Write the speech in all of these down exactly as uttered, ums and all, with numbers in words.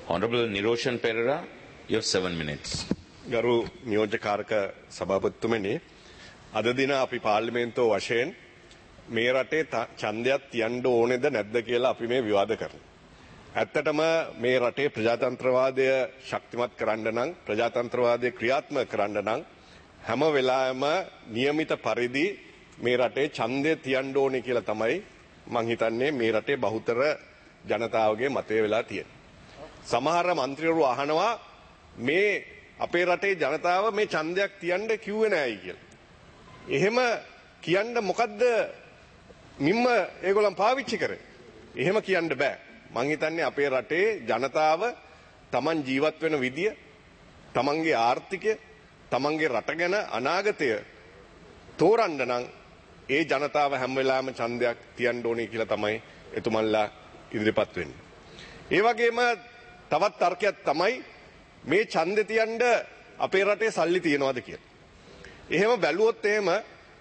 Honorable Niroshan Perera, you have seven minutes. ගරු නියෝජ්‍යකාරක සභාපතිතුමනි අද දින අපි පාර්ලිමේන්තුව වශයෙන් මේ රටේ ඡන්දයක් තියන්න ඕනේද නැද්ද කියලා අපි මේ විවාද කරනවා. ඇත්තටම මේ රටේ ප්‍රජාතන්ත්‍රවාදය ශක්තිමත් කරන්න නම් ප්‍රජාතන්ත්‍රවාදය ක්‍රියාත්මක කරන්න නම් හැම වෙලාවෙම નિયમિત පරිදි මේ රටේ ඡන්දය තියන්න ඕනේ කියලා තමයි මං හිතන්නේ මේ රටේ බහුතර ජනතාවගේ මතය වෙලා තියෙන්නේ. සමහර മന്ത്രിවරු අහනවා මේ අපේ රටේ ජනතාව මේ ඡන්දයක් තියන්න කිව්වේ නෑයි කියලා. එහෙම කියන්න මොකද්ද මිම්ම ඒගොල්ලන් පාවිච්චි කරේ? එහෙම කියන්න බෑ. මං හිතන්නේ අපේ රටේ ජනතාව Taman ජීවත් වෙන විදිය, Tamanගේ ආර්ථිකය, Tamanගේ රට ගැන අනාගතය තෝරන්න නම් ඒ ජනතාව හැම වෙලාවෙම ඡන්දයක් තියන්න ඕනේ කියලා තමයි එතුමන්ලා ඉදිරිපත් වෙන්නේ. ඒ වගේම තවත් තර්කයක් තමයි මේ ඡන්දෙ තියන්න අපේ රටේ සල්ලි තියනවාද කියලා. එහෙම බැලුවොත් එහෙම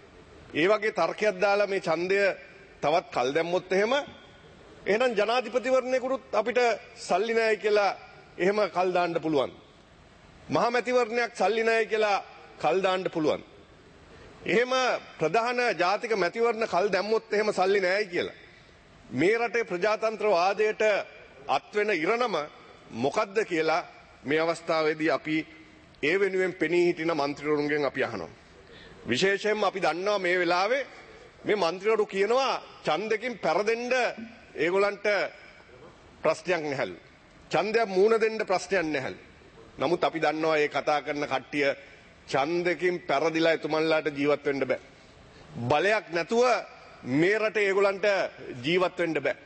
ඒ වගේ තර්කයක් දාලා මේ ඡන්දය තවත් කල් දැම්මොත් එහෙම එහෙනම් ජනාධිපතිවරණයකට අපිට සල්ලි නැහැ කියලා එහෙම කල් දාන්න පුළුවන්. මහා මැතිවරණයක් සල්ලි නැහැ කියලා කල් දාන්න පුළුවන්. එහෙම ප්‍රධාන ජාතික මැතිවරණ කල් දැම්මොත් එහෙම සල්ලි නැහැ කියලා. මේ රටේ ප්‍රජාතන්ත්‍රවාදයට අත් වෙන ඉරණම මොකද්ද කියලා මේ අවස්ථාවේදී අපි ඒ වෙනුවෙන් පෙනී හිටින മന്ത്രിවරුන්ගෙන් අපි අහනවා. විශේෂයෙන්ම අපි දන්නවා මේ වෙලාවේ මේ മന്ത്രിවරු කියනවා ඡන්දකින් පෙරදෙන්න ඒගොල්ලන්ට ප්‍රශ්නයක් නැහැලු. ඡන්දයක් මූණ දෙන්න ප්‍රශ්නයක් නැහැලු. නමුත් අපි දන්නවා මේ කතා කරන කට්ටිය ඡන්දකින් පෙරදිලා එතුමන්ලාට ජීවත් වෙන්න බෑ. බලයක් නැතුව මේ රටේ ඒගොල්ලන්ට ජීවත් වෙන්න බෑ.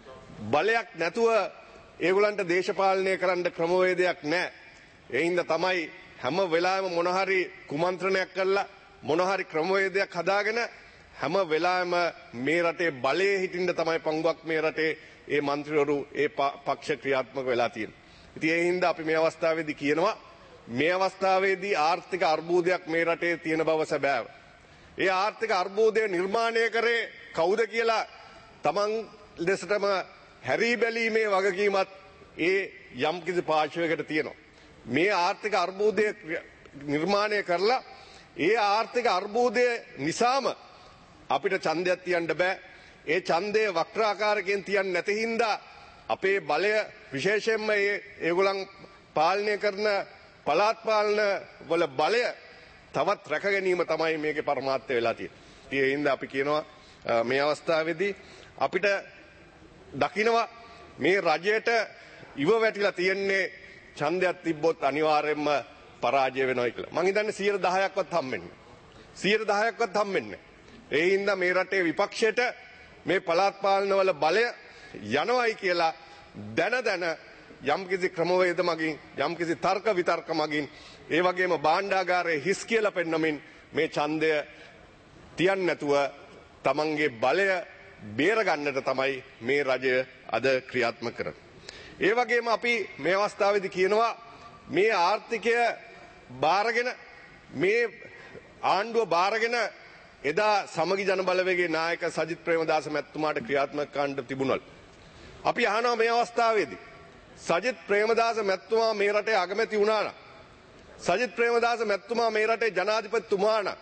බලයක් නැතුව ඒගොල්ලන්ට දේශපාලනය කරන්න ක්‍රමවේදයක් නැහැ. ඒ හින්දා තමයි හැම වෙලාවෙම මොන හරි කුමන්ත්‍රණයක් කරලා මොන හරි ක්‍රමවේදයක් හදාගෙන හැම වෙලාවෙම මේ රටේ බලයේ හිටින්න තමයි පංගුවක් මේ රටේ ඒ മന്ത്രിවරු ඒ පක්ෂ ක්‍රියාත්මක වෙලා තියෙන්නේ. ඉතින් ඒ හින්දා අපි මේ අවස්ථාවේදී කියනවා මේ අවස්ථාවේදී ආර්ථික අර්බුදයක් මේ රටේ තියෙන බව සැබෑව. ඒ ආර්ථික අර්බුදය නිර්මාණය කරේ කවුද කියලා Taman දෙසටම හැරී බැලීමේ වගකීමත් ඒ යම්කිසි පාර්ශවයකට තියෙනවා. මේ ආර්ථික අර්බුදය නිර්මාණය කරලා ඒ ආර්ථික අර්බුදය නිසාම අපිට ඡන්දයක් තියන්න බෑ. ඒ ඡන්දය වක්‍රාකාරකයෙන් තියන්න නැති හින්දා අපේ බලය විශේෂයෙන්ම ඒ ඒගොල්ලන් පාලනය කරන පළාත් පාලන වල බලය තවත් රැක ගැනීම තමයි මේකේ පරමාර්ථය වෙලා තියෙන්නේ. ඒ හින්දා අපි කියනවා මේ අවස්ථාවේදී අපිට දකින්නවා මේ රජයට ඉව වැටිලා තියෙන්නේ ඡන්දයක් තිබ්බොත් අනිවාර්යයෙන්ම පරාජය වෙනවා කියලා. මං හිතන්නේ සියයට දහයක්වත් හම්බෙන්නේ. සියයට දහයක්වත් හම්බෙන්නේ. ඒ හින්දා මේ රටේ විපක්ෂයට මේ පළාත් පාලන වල බලය යනවායි කියලා දැන දැන යම්කිසි ක්‍රමවේද මගින් යම්කිසි තර්ක විතර්ක මගින් ඒ වගේම භාණ්ඩාගාරයේ හිස් කියලා පෙන්නමින් මේ ඡන්දය තියන්න නැතුව තමන්ගේ බලය බේර ගන්නට තමයි මේ රජය අද ක්‍රියාත්මක කරන්නේ. ඒ වගේම අපි මේ අවස්ථාවේදී කියනවා මේ ආර්ථිකය බාරගෙන මේ ආණ්ඩුව බාරගෙන එදා සමගි ජන බලවේගයේ නායක සජිත් ප්‍රේමදාස මැතිතුමාට ක්‍රියාත්මක කරන්න තිබුණල්. අපි අහනවා මේ අවස්ථාවේදී සජිත් ප්‍රේමදාස මැතිතුමා මේ රටේ අගමැති වුණා නම් සජිත් ප්‍රේමදාස මැතිතුමා මේ රටේ ජනාධිපතිතුමා නම්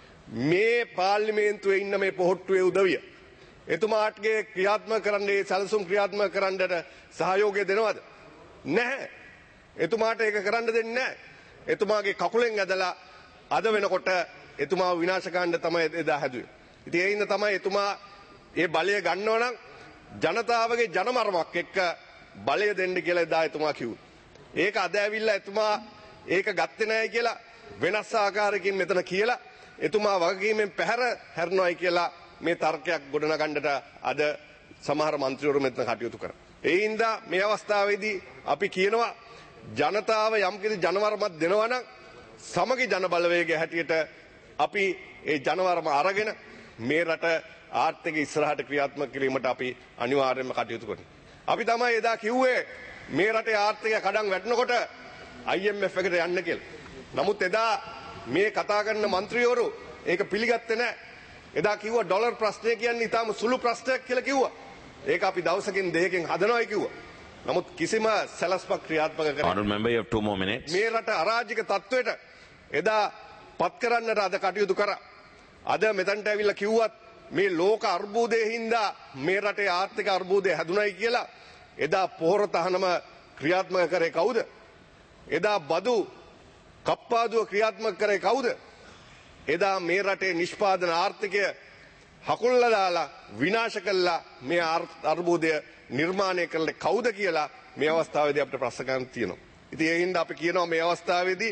මේ පාර්ලිමේන්තුවේ ඉන්න මේ පොහොට්ටුවේ උදවිය එතුමාටගේ ක්‍රියාත්මක කරන්නේ සැලසුම් ක්‍රියාත්මක කරන්නට සහයෝගය දෙනවද? නැහැ. එතුමාට ඒක කරන්න දෙන්නේ නැහැ. එතුමාගේ කකුලෙන් ඇදලා අද වෙනකොට එතුමාව විනාශ කරන්න තමයි එදා හැදුවේ. ඉතින් ඒ හින්දා තමයි එතුමා ඒ බලය ගන්නව නම් ජනතාවගේ ජනමරමක් එක්ක බලය දෙන්න කියලා එදා එතුමා කිව්වා. ඒක අද ඇවිල්ලා එතුමා ඒක ගත්තේ නැහැ කියලා වෙනස් ආකාරයකින් මෙතන කියලා එතුමා වගකීමෙන් පැහැර හැරෙනවායි කියලා මේ තර්කයක් ගොඩනගන්නට අද සමහර മന്ത്രിවරු මෙතන කටයුතු කරා. ඒ හින්දා මේ අවස්ථාවේදී අපි කියනවා ජනතාව යම්කිසි ජනවරමක් දෙනවා නම් සමගි ජන බලවේගය හැටියට අපි ඒ ජනවරම අරගෙන මේ රට ආර්ථික ඉස්සරහට ක්‍රියාත්මක කිරීමට අපි අනිවාර්යයෙන්ම කටයුතු කරනවා. අපි තමයි එදා කිව්වේ මේ රටේ ආර්ථිකය කඩන් වැටෙනකොට I M F එකට යන්න කියලා. නමුත් එදා මේ කතා කරන മന്ത്രിවරු ඒක පිළිගත්තේ නැහැ. එදා කිව්වා ඩොලර් ප්‍රශ්නය කියන්නේ ඊටාම සුළු ප්‍රශ්නයක් කියලා කිව්වා. ඒක අපි දවසකින් දෙකකින් හදනවායි කිව්වා. නමුත් කිසිම සැලැස්මක් ක්‍රියාත්මක කරන්නේ Honourable member, you have two more minutes. මේ රට අරාජික තත්වයට එදා පත් කරන්නට අද කටයුතු කරා. අද මෙතනට ඇවිල්ලා කිව්වත් මේ ලෝක අර්බුදයේ හින්දා මේ රටේ ආර්ථික අර්බුදය හැදුනයි කියලා එදා පොහොර තහනම ක්‍රියාත්මක කරේ කවුද? එදා බදු කප්පාදුව ක්‍රියාත්මක කරේ කවුද? එදා මේ රටේ නිෂ්පාදන ආර්ථිකය හකුල්ලා දාලා විනාශ කළා මේ අර්බුදය නිර්මාණය කළේ කවුද කියලා මේ අවස්ථාවේදී අපිට ප්‍රශ්න ගන්න තියෙනවා. ඉතින් ඒ හින්දා අපි කියනවා මේ අවස්ථාවේදී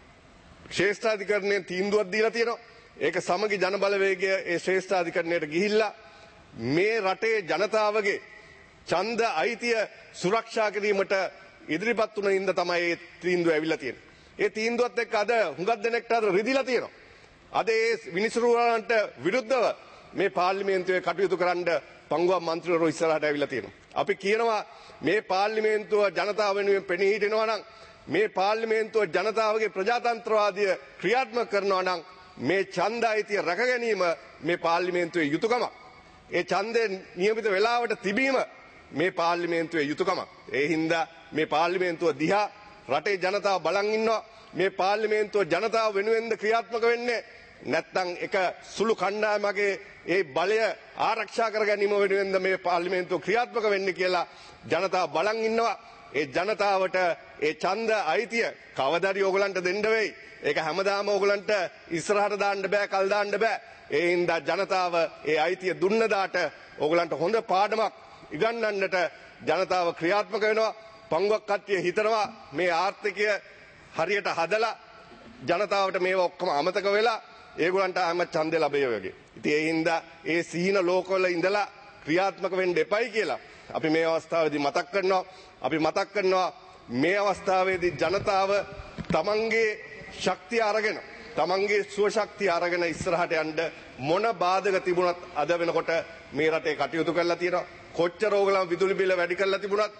ශ්‍රේෂ්ඨාධිකරණයෙන් තීන්දුවක් දීලා තියෙනවා. ඒක සමගි ජනබලවේගය ඒ ශ්‍රේෂ්ඨාධිකරණයට ගිහිල්ලා මේ රටේ ජනතාවගේ ඡන්ද අයිතිය සුරක්ෂා කිරීමට ඉදිරිපත් වුණ ඉඳ තමයි මේ තීන්දුව ඇවිල්ලා තියෙන්නේ. ඒ තීන්දුවත් එක්ක අද හුඟක් දෙනෙක්ට අද රිදිලා තියෙනවා. අද ඒ විනිසුරුවන්ට විරුද්ධව මේ පාර්ලිමේන්තුවේ කටයුතු කරන්න පංගුවක් මන්ත්‍රීවරු ඉස්සරහට ඇවිල්ලා තියෙනවා. අපි කියනවා මේ පාර්ලිමේන්තුව ජනතාව වෙනුවෙන් පෙනී හිටිනවා නම් මේ පාර්ලිමේන්තුව ජනතාවගේ ප්‍රජාතන්ත්‍රවාදය ක්‍රියාත්මක කරනවා නම් මේ ඡන්ද අයිතිය රැක ගැනීම මේ පාර්ලිමේන්තුවේ යුතුයකමක්. ඒ ඡන්දය නියමිත වේලාවට තිබීම මේ පාර්ලිමේන්තුවේ යුතුයකමක්. ඒ හින්දා මේ පාර්ලිමේන්තුව දිහා රටේ ජනතාව බලන් ඉන්නවා. මේ පාර්ලිමේන්තුව ජනතාව වෙනුවෙන්ද ක්‍රියාත්මක වෙන්නේ නැත්නම් එක සුළු කණ්ඩායමගේ ඒ බලය ආරක්ෂා කර ගැනීම වෙනුවෙන්ද මේ පාර්ලිමේන්තුව ක්‍රියාත්මක වෙන්නේ කියලා ජනතාව බලන් ඉන්නවා. ඒ ජනතාවට ඒ ඡන්ද අයිතිය කවදාරි ඕගලන්ට දෙන්න වෙයි. ඒක හැමදාම ඕගලන්ට ඉස්සරහට දාන්න බෑ, කල් දාන්න බෑ. ඒ හින්දා ජනතාව ඒ අයිතිය දුන්න දාට ඕගලන්ට හොඳ පාඩමක් ඉගන්වන්නට ජනතාව ක්‍රියාත්මක වෙනවා. පංගුවක් කට්ටිය හිතනවා මේ ආර්ථිකය හරියට හදලා ජනතාවට මේවා ඔක්කොම අමතක වෙලා ඒගොල්ලන්ට ආම ඡන්දය ලැබෙයි වගේ. ඉතින් ඒ හින්දා ඒ සීන ලෝකවල ඉඳලා ක්‍රියාත්මක වෙන්න එපයි කියලා අපි මේ අවස්ථාවේදී මතක් කරනවා. අපි මතක් කරනවා මේ අවස්ථාවේදී ජනතාව තමන්ගේ ශක්තිය අරගෙන තමන්ගේ සුව ශක්තිය අරගෙන ඉස්සරහට යන්න මොන බාධක තිබුණත් අද වෙනකොට මේ රටේ කටයුතු කරලා තියෙනවා. කොච්චර ඕගලන් විදුලි බිල වැඩි කරලා තිබුණත්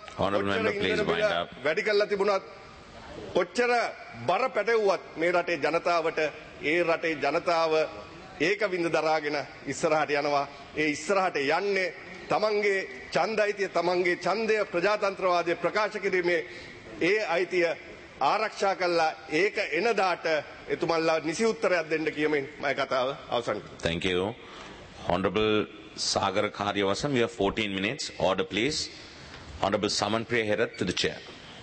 වැඩි කරලා තිබුණත් කොච්චර බර පැටවුවත් මේ රටේ ජනතාවට ඒ රටේ ජනතාව ඒක විඳ දරාගෙන ඉස්සරහට යනවා. ඒ ඉස්සරහට යන්නේ තමන්ගේ ඡන්ද අයිතිය තමන්ගේ ඡන්දය ප්‍රජාතන්ත්‍රවාදය ප්‍රකාශ කිරීමේ ඒ අයිතිය ආරක්ෂා කළා. ඒක එන දාට එතුමන්ලා නිසි උත්තරයක් දෙන්න කියමින් මම කතාව අවසන් කරනවා. Thank you. Honorable Sagar Karyawasan, we have fourteen minutes. Order please. Honorable Saman Priya Herath to the chair.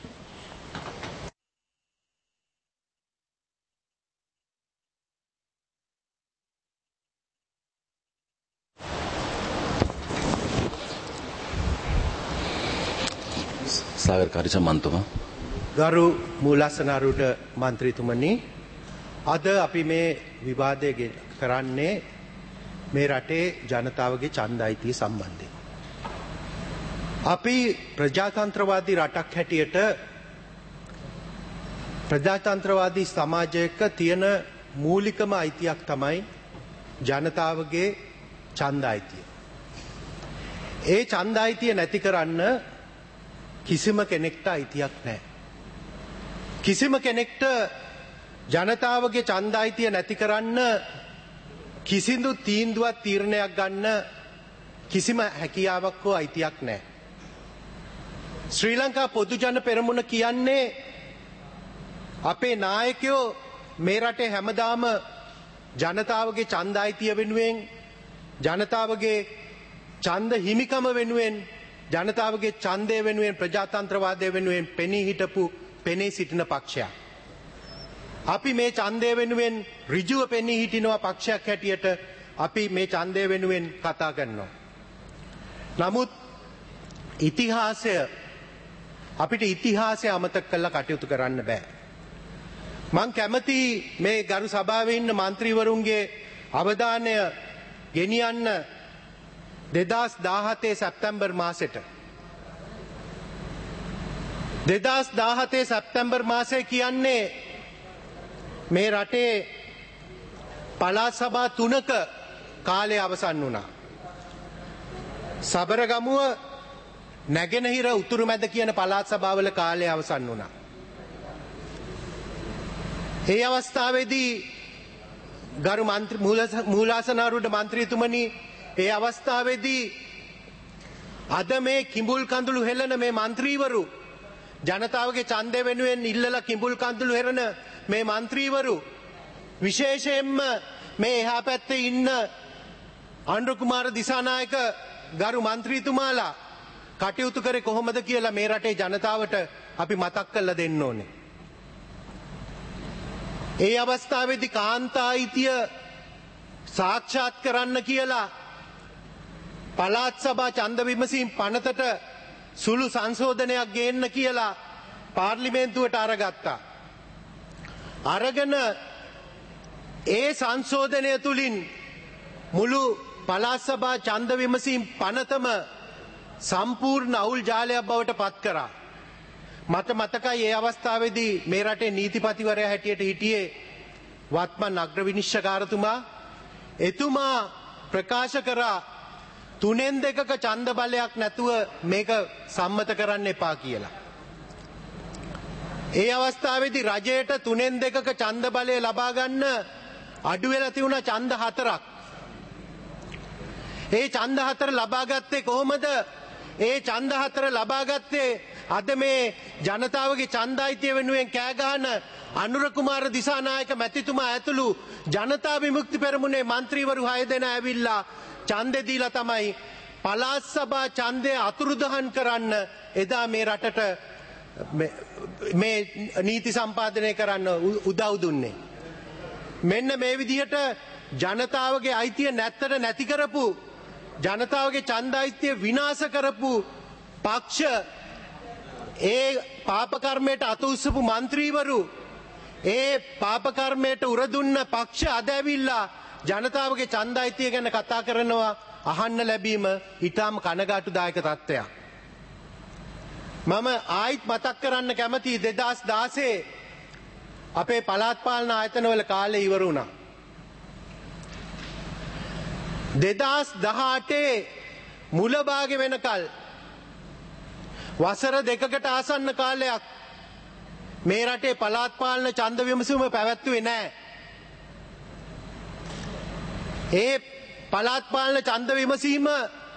Sagar Karyawasan Mantuma. ගරු මූලාසනාරූඪ මන්ත්‍රීතුමනි, අද අපි මේ විවාදය කරන්නේ මේ රටේ ජනතාවගේ ඡන්ද අයිතිය සම්බන්ධයෙන්. අපි ප්‍රජාතන්ත්‍රවාදී රටක් හැටියට ප්‍රජාතන්ත්‍රවාදී සමාජයක තියෙන මූලිකම අයිතියක් තමයි ජනතාවගේ ඡන්ද අයිතිය. ඒ ඡන්ද අයිතිය නැති කරන්න කිසිම කෙනෙක්ට අයිතියක් නැහැ. කිසිම කෙනෙක්ට ජනතාවගේ ඡන්ද අයිතිය නැති කරන්න කිසිදු තීන්දුවක් තීරණයක් ගන්න කිසිම හැකියාවක් හෝ අයිතියක් නැහැ. ශ්‍රී ලංකා පොදු ජන පෙරමුණ කියන්නේ අපේ නායකයෝ මේ රටේ හැමදාම ජනතාවගේ ඡන්ද අයිතිය වෙනුවෙන්, ජනතාවගේ ඡන්ද හිමිකම වෙනුවෙන්, ජනතාවගේ ඡන්දය වෙනුවෙන්, ප්‍රජාතන්ත්‍රවාදය වෙනුවෙන් පෙනී හිටපු පෙනී සිටින පක්ෂයක්. අපි මේ ඡන්දය වෙනුවෙන් ඍජුව පෙනී හිටිනවා පක්ෂයක් හැටියට අපි මේ ඡන්දය වෙනුවෙන් කතා කරනවා. නමුත් ඉතිහාසය අපිට ඉතිහාසය අමතක කරලා කටයුතු කරන්න බෑ. මං කැමති මේ ගරු සභාවේ ඉන්න മന്ത്രിවරුන්ගේ අවධානය ගෙනියන්න දෙදාස් දාහතේ සැප්තැම්බර් මාසෙට. දෙදාස් දාහතේ සැප්තැම්බර් මාසය කියන්නේ මේ රටේ පළාත් සභා තුනක කාලය අවසන් වුණා. සබරගමුව, නැගෙනහිර, උතුරු මැද කියන පළාත් සභාවල කාලය අවසන් වුණා. ඒ අවස්ථාවේදී ගරු මන්ත්‍රී මූලාසනාරූඪ මන්ත්‍රීතුමනි, ඒ අවස්ථාවේදී අද මේ කිඹුල් කඳුළු හෙළන මේ മന്ത്രിවරු ජනතාවගේ ඡන්දය වෙනුවෙන් ඉල්ලලා කිඹුල් කඳුළු හෙරන මේ മന്ത്രിවරු විශේෂයෙන්ම මේ එහා පැත්තේ ඉන්න අනුර කුමාර දිසානායක ගරු മന്ത്രിතුමාලා කටයුතු කරේ කොහොමද කියලා මේ රටේ ජනතාවට අපි මතක් කරලා දෙන්න ඕනේ. ඒ අවස්ථාවේදී කාන්තා අයිතිය සාක්ෂාත් කරන්න කියලා පළාත් සභා ඡන්ද විමසීම් පනතට සුළු සංශෝධනයක් ගේන්න කියලා පාර්ලිමේන්තුවට අරගත්තා. අරගෙන ඒ සංශෝධනය තුලින් මුළු පළාත් සභා ඡන්ද විමසීම් පනතම සම්පූර්ණ අවුල් ජාලයක් බවට පත් කරා. මට මතකයි ඒ අවස්ථාවේදී මේ රටේ නීතිපතිවරයා හැටියට හිටියේ වත්මන් අග්‍ර විනිශ්චයකාරතුමා. එතුමා ප්‍රකාශ කරා තුනෙන් දෙකක ඡන්ද බලයක් නැතුව මේක සම්මත කරන්න එපා කියලා. ඒ අවස්ථාවේදී රජයට තුනෙන් දෙකක ඡන්ද බලය ලබා ගන්න අඩු වෙලා තිබුණා ඡන්ද හතරක්. ඒ ඡන්ද හතර ලබා ගත්තේ කොහොමද? ඒ ඡන්ද හතර ලබා ගත්තේ අද මේ ජනතාවගේ ඡන්දයිතිය වෙනුවෙන් කෑ ගහන අනුර කුමාර දිසානායක මැතිතුමා ඇතුළු ජනතා විමුක්ති පෙරමුණේ മന്ത്രിවරු හය දෙනා ඇවිල්ලා ඡන්දෙ දීලා තමයි පළාත් සභා ඡන්දය අතුරුදහන් කරන්න එදා මේ රටට මේ නීති සම්පාදනය කරන්න උදව් දුන්නේ. මෙන්න මේ විදිහට ජනතාවගේ අයිතිය නැත්තට නැති කරපු ජනතාවගේ ඡන්දයිතිය විනාශ කරපු පක්ෂ ඒ පාප කර්මයට අත උස්සපු മന്ത്രിවරු ඒ පාප කර්මයට උරදුන්න පක්ෂ අද ඇවිල්ලා ජනතාවගේ ඡන්දයිතිය ගැන කතා කරනවා අහන්න ලැබීම ඊටාම කනගාටුදායක තත්ත්වයක්. මම ආයිත් මතක් කරන්න කැමති දෙදහස් දාසයේ අපේ පළාත් පාලන ආයතනවල කාලේ ඉවර වුණා. දෙදහස් දහඅටේ මුල භාගෙ වෙනකල් වසර දෙකකට ආසන්න කාලයක් මේ රටේ පළාත් පාලන ඡන්ද විමසුම පැවැත්වුවේ නැහැ. ඒ පළාත් පාලන ඡන්ද විමසීම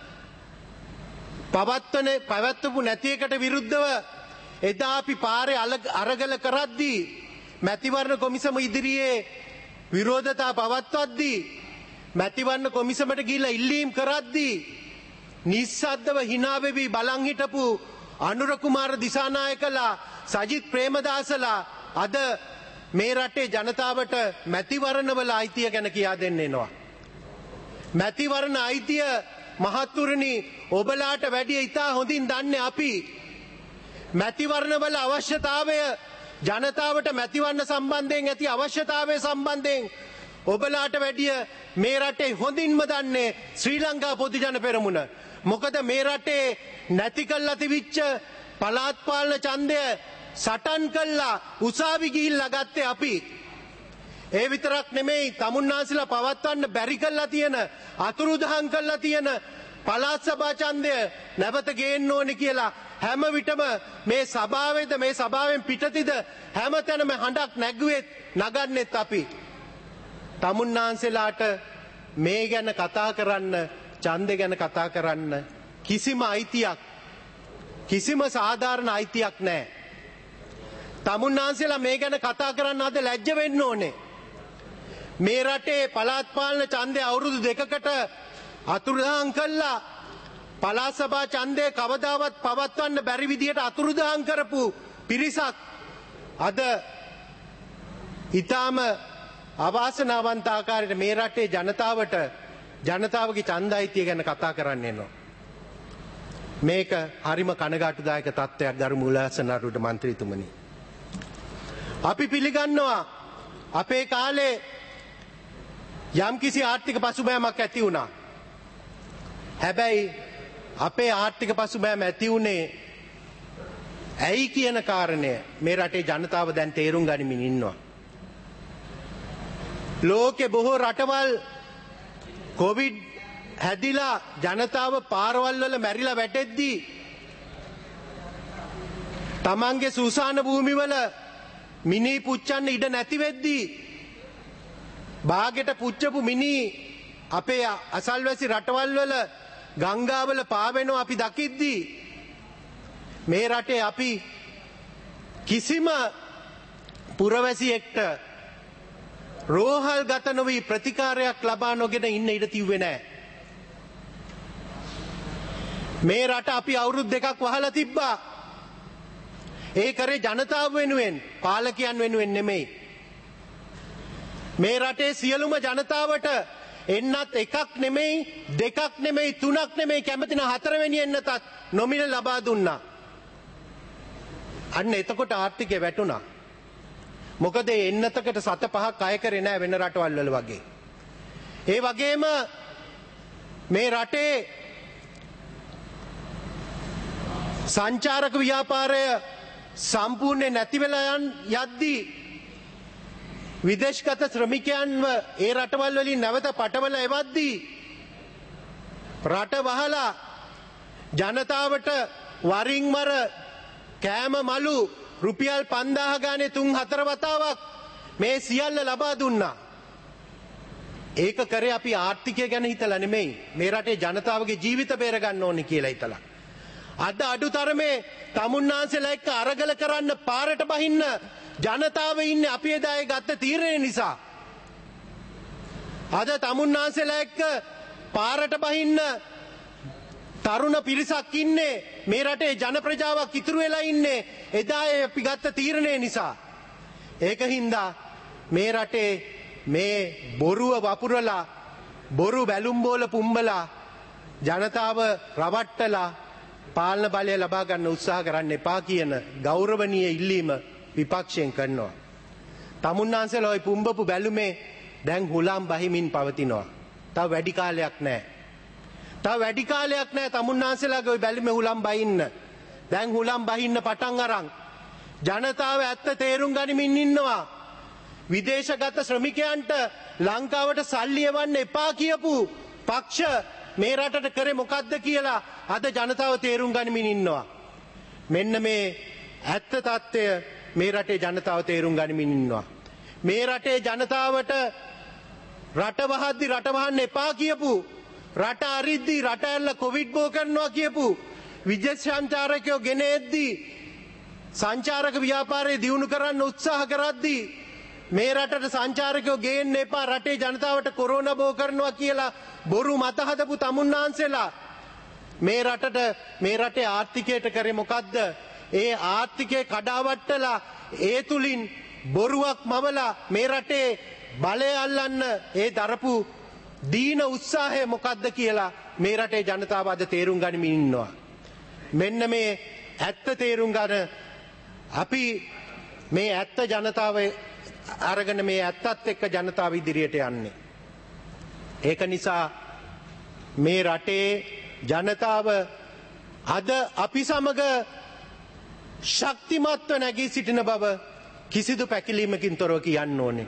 පවත්වන පැවැත්වපු නැති එකට විරුද්ධව එදා අපි පාරේ අරගල කරද්දී මැතිවරණ කොමිසම ඉදිරියේ විරෝධතා පවත්වද්දී මැතිවරණ කොමිසමට ගිහිල්ලා ඉල්ලීම් කරද්දී නිස්සද්දව hina වෙවි බලන් හිටපු අනුර කුමාර දිසානායකලා සජිත් ප්‍රේමදාසලා අද මේ රටේ ජනතාවට මැතිවරණවල අයිතිය ගැන කියා දෙන්න එනවා. මැතිවරණ අයිතිය මහත්තුරුනි ඔබලාට වැඩිය ඉතා හොඳින් දන්නේ අපි. මැතිවරණවල අවශ්‍යතාවය ජනතාවට මැතිවරණ සම්බන්ධයෙන් ඇති අවශ්‍යතාවය සම්බන්ධයෙන් ඔබලාට වැඩිය මේ රටේ හොඳින්ම දන්නේ ශ්‍රී ලංකා පොදු ජන පෙරමුණ. මොකද මේ රටේ නැති කළා තිබිච්ච පළාත් පාලන ඡන්දය සටන් කළා උසාවි ගිහිල්ලා ගත්තේ අපි. ඒ විතරක් නෙමෙයි තමුන්නාන්සලා පවත්වන්න බැරි කළා තියෙන අතුරුදහන් කළා තියෙන පළාත් සභා ඡන්දය නැවත ගේන්න ඕනේ කියලා හැම විටම මේ සභාවේද මේ සභාවෙන් පිටතිද හැමතැනම හඬක් නැගුවෙත් නගන්නෙත් අපි. තමුන්නාන්සලාට මේ ගැන කතා කරන්න ඡන්දය ගැන කතා කරන්න කිසිම අයිතියක් කිසිම සාධාරණ අයිතියක් නැහැ. තමුන්නාන්සලා මේ ගැන කතා කරන්න අද ලැජ්ජ වෙන්න ඕනේ. මේ රටේ පළාත් පාලන ඡන්දය අවුරුදු දෙකකට අතුරුදහන් කළා. පළාත් සභා ඡන්දය කවදාවත් පවත්වන්න බැරි විදියට අතුරුදහන් කරපු පිරිසක් අද ඊටාම අවාසනාවන්ත ආකාරයට මේ රටේ ජනතාවට ජනතාවගේ ඡන්දයිතිය ගැන කතා කරන්න එනවා. මේක හරිම කනගාටුදායක තත්ත්වයක් ගරු මුලාසන අරුට മന്ത്രിතුමනි. අපි පිළිගන්නවා අපේ කාලේ යම්කිසි ආර්ථික පසුබෑමක් ඇති වුණා. හැබැයි අපේ ආර්ථික පසුබෑම ඇති වුණේ ඇයි කියන කාරණය මේ රටේ ජනතාව දැන් තේරුම් ගනිමින් ඉන්නවා. ලෝකේ බොහෝ රටවල් කොවිඩ් හැදිලා ජනතාව පාරවල් වල මැරිලා වැටෙද්දී තමන්ගේ සූසාන භූමිවල මිනි පුච්චන්න ඉඩ නැති වෙද්දී බාගෙට පුච්චපු මිනි අපේ අසල්වැසි රටවල් වල ගංගාවල පාවෙනවා අපි දකිද්දී මේ රටේ අපි කිසිම පුරවැසියෙක්ට රෝහල් ගත නොවී ප්‍රතිකාරයක් ලබා නොගෙන ඉන්න ඉඩ තිව්වේ නැහැ. මේ රට අපි අවුරුදු දෙකක් වහලා තිබ්බා. ඒ කරේ ජනතාව වෙනුවෙන්, පාලකයන් වෙනුවෙන් නෙමෙයි. මේ රටේ සියලුම ජනතාවට එන්නත් එකක් නෙමෙයි, දෙකක් නෙමෙයි, තුනක් නෙමෙයි, කැමතින හතරවෙනි එන්නතත් නොමිල ලබා දුන්නා. අන්න එතකොට ආර්ථිකය වැටුණා. මොකද එන්නතකට සත පහක් අය කරේ නැහැ වෙන රටවල් වල වගේ. ඒ වගේම මේ රටේ සංචාරක ව්‍යාපාරය සම්පූර්ණයෙන් නැති වෙලා යන් යද්දී විදේශගත ශ්‍රමිකයන්ව ඒ රටවල් වලින් නැවත පටවල එවද්දී රට වහලා ජනතාවට වරින් මර කෑම මලු රුපියල් පන්දාහ ගානේ තුන් හතර වතාවක් මේ සියල්ල ලබා දුන්නා. ඒක කරේ අපි ආර්ථිකය ගැන හිතලා නෙමෙයි, මේ රටේ ජනතාවගේ ජීවිත බේර ගන්න ඕනේ කියලා හිතලා. අද අඩුතරමේ තමුන්නාන්සේලා එක්ක අරගල කරන්න පාරට බහින්න ජනතාව ඉන්නේ අපි එදා ඒ ගත්ත තීරණය නිසා. අද තමුන්නාන්සේලා එක්ක පාරට බහින්න තරුණ පිරිසක් ඉන්නේ, මේ රටේ ජන ප්‍රජාවක් ඉතුරු වෙලා ඉන්නේ එදා ඒ අපි ගත්ත තීරණය නිසා. ඒක හින්දා මේ රටේ මේ බොරුව වපුරලා, බොරු බැලුම් බෝල පුම්බලා ජනතාව රවට්ටලා පාලන බලය ලබා ගන්න උත්සාහ කරන්න එපා කියන ගෞරවනීය ඉල්ලීම විපක්ෂයෙන් කරනවා. තමුන්නාන්සේලා ওই පුම්බපු බැලුමේ දැන් හුලම් බහිමින් පවතිනවා. තව වැඩි කාලයක් නැහැ. තව වැඩි කාලයක් නැහැ තමුන්නාන්සේලාගේ ওই බැලුමේ හුලම් බහින්න. දැන් හුලම් බහින්න පටන් අරන් ජනතාව ඇත්ත තේරුම් ගනිමින් ඉන්නවා. විදේශගත ශ්‍රමිකයන්ට ලංකාවට සල්ලි එවන්න එපා කියපු පක්ෂ මේ රටට කරේ මොකද්ද කියලා අද ජනතාව තේරුම් ගනිමින් ඉන්නවා. මෙන්න මේ ඇත්ත తত্ত্বය මේ රටේ ජනතාව තේරුම් ගනිමින් ඉන්නවා. මේ රටේ ජනතාවට රට වහද්දි රට වහන්න එපා කියපු, රට අරිද්දි රට ඇල්ල කොවිඩ් බෝ කරනවා කියපු විදේශ සංචාරකයෝ ගෙන එද්දී සංචාරක ව්‍යාපාරය දියුණු කරන්න උත්සාහ කරද්දී මේ රටට සංචාරකයෝ ගේන්න එපා, රටේ ජනතාවට කොරෝනා බෝ කරනවා කියලා බොරු මත හදපු තමුන්නාන්සේලා මේ රටට, මේ රටේ ආර්ථිකයට කරේ මොකද්ද? ඒ ආර්ථිකය කඩාවට්ටලා ඒ තුලින් බොරුවක් මවලා මේ රටේ බලය අල්ලන්න ඒ දරපු දීන උත්සාහය මොකද්ද කියලා මේ රටේ ජනතාව අද තේරුම් ගනිමින් ඉන්නවා. මෙන්න මේ ඇත්ත තේරුම් ගන්න අපි මේ ඇත්ත ජනතාව අරගෙන මේ ඇත්තත් එක්ක ජනතාව ඉදිරියට යන්නේ. ඒක නිසා මේ රටේ ජනතාව අද අපි සමග ශක්තිමත්ව නැගී සිටින බව කිසිදු පැකිලීමකින් තොරව කියන්න ඕනේ.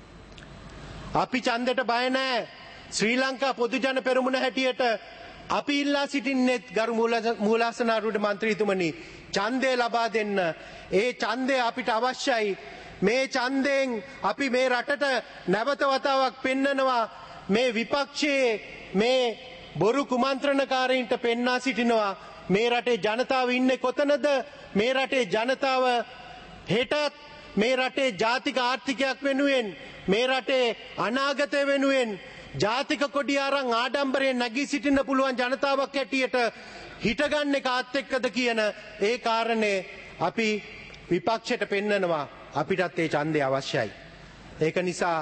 අපි ඡන්දයට බය නැහැ. ශ්‍රී ලංකා පොදු ජන පෙරමුණ හැටියට අපි ඉල්ලා සිටින්නේ ගරු මූලාසනාරූඪ මන්ත්‍රීතුමනි ඡන්දය ලබා දෙන්න. ඒ ඡන්දය අපිට අවශ්‍යයි. මේ ඡන්දයෙන් අපි මේ රටට නැවත වතාවක් පෙන්නනවා මේ විපක්ෂයේ මේ බොරු කුමන්ත්‍රණකාරීන්ට පෙන්වා සිටිනවා මේ රටේ ජනතාව ඉන්නේ කොතනද? මේ රටේ ජනතාව හෙටත් මේ රටේ ජාතික ආර්ථිකයක් වෙනුවෙන්, මේ රටේ අනාගතය වෙනුවෙන් ජාතික කොඩිය අරන් ආඩම්බරයෙන් නැගී සිටින්න පුළුවන් ජනතාවක් හැටියට හිටගන්නේ කාත් එක්කද කියන ඒ කාරණේ අපි විපක්ෂයට පෙන්නනවා. අපිටත් ඒ ඡන්දය අවශ්‍යයි. ඒක නිසා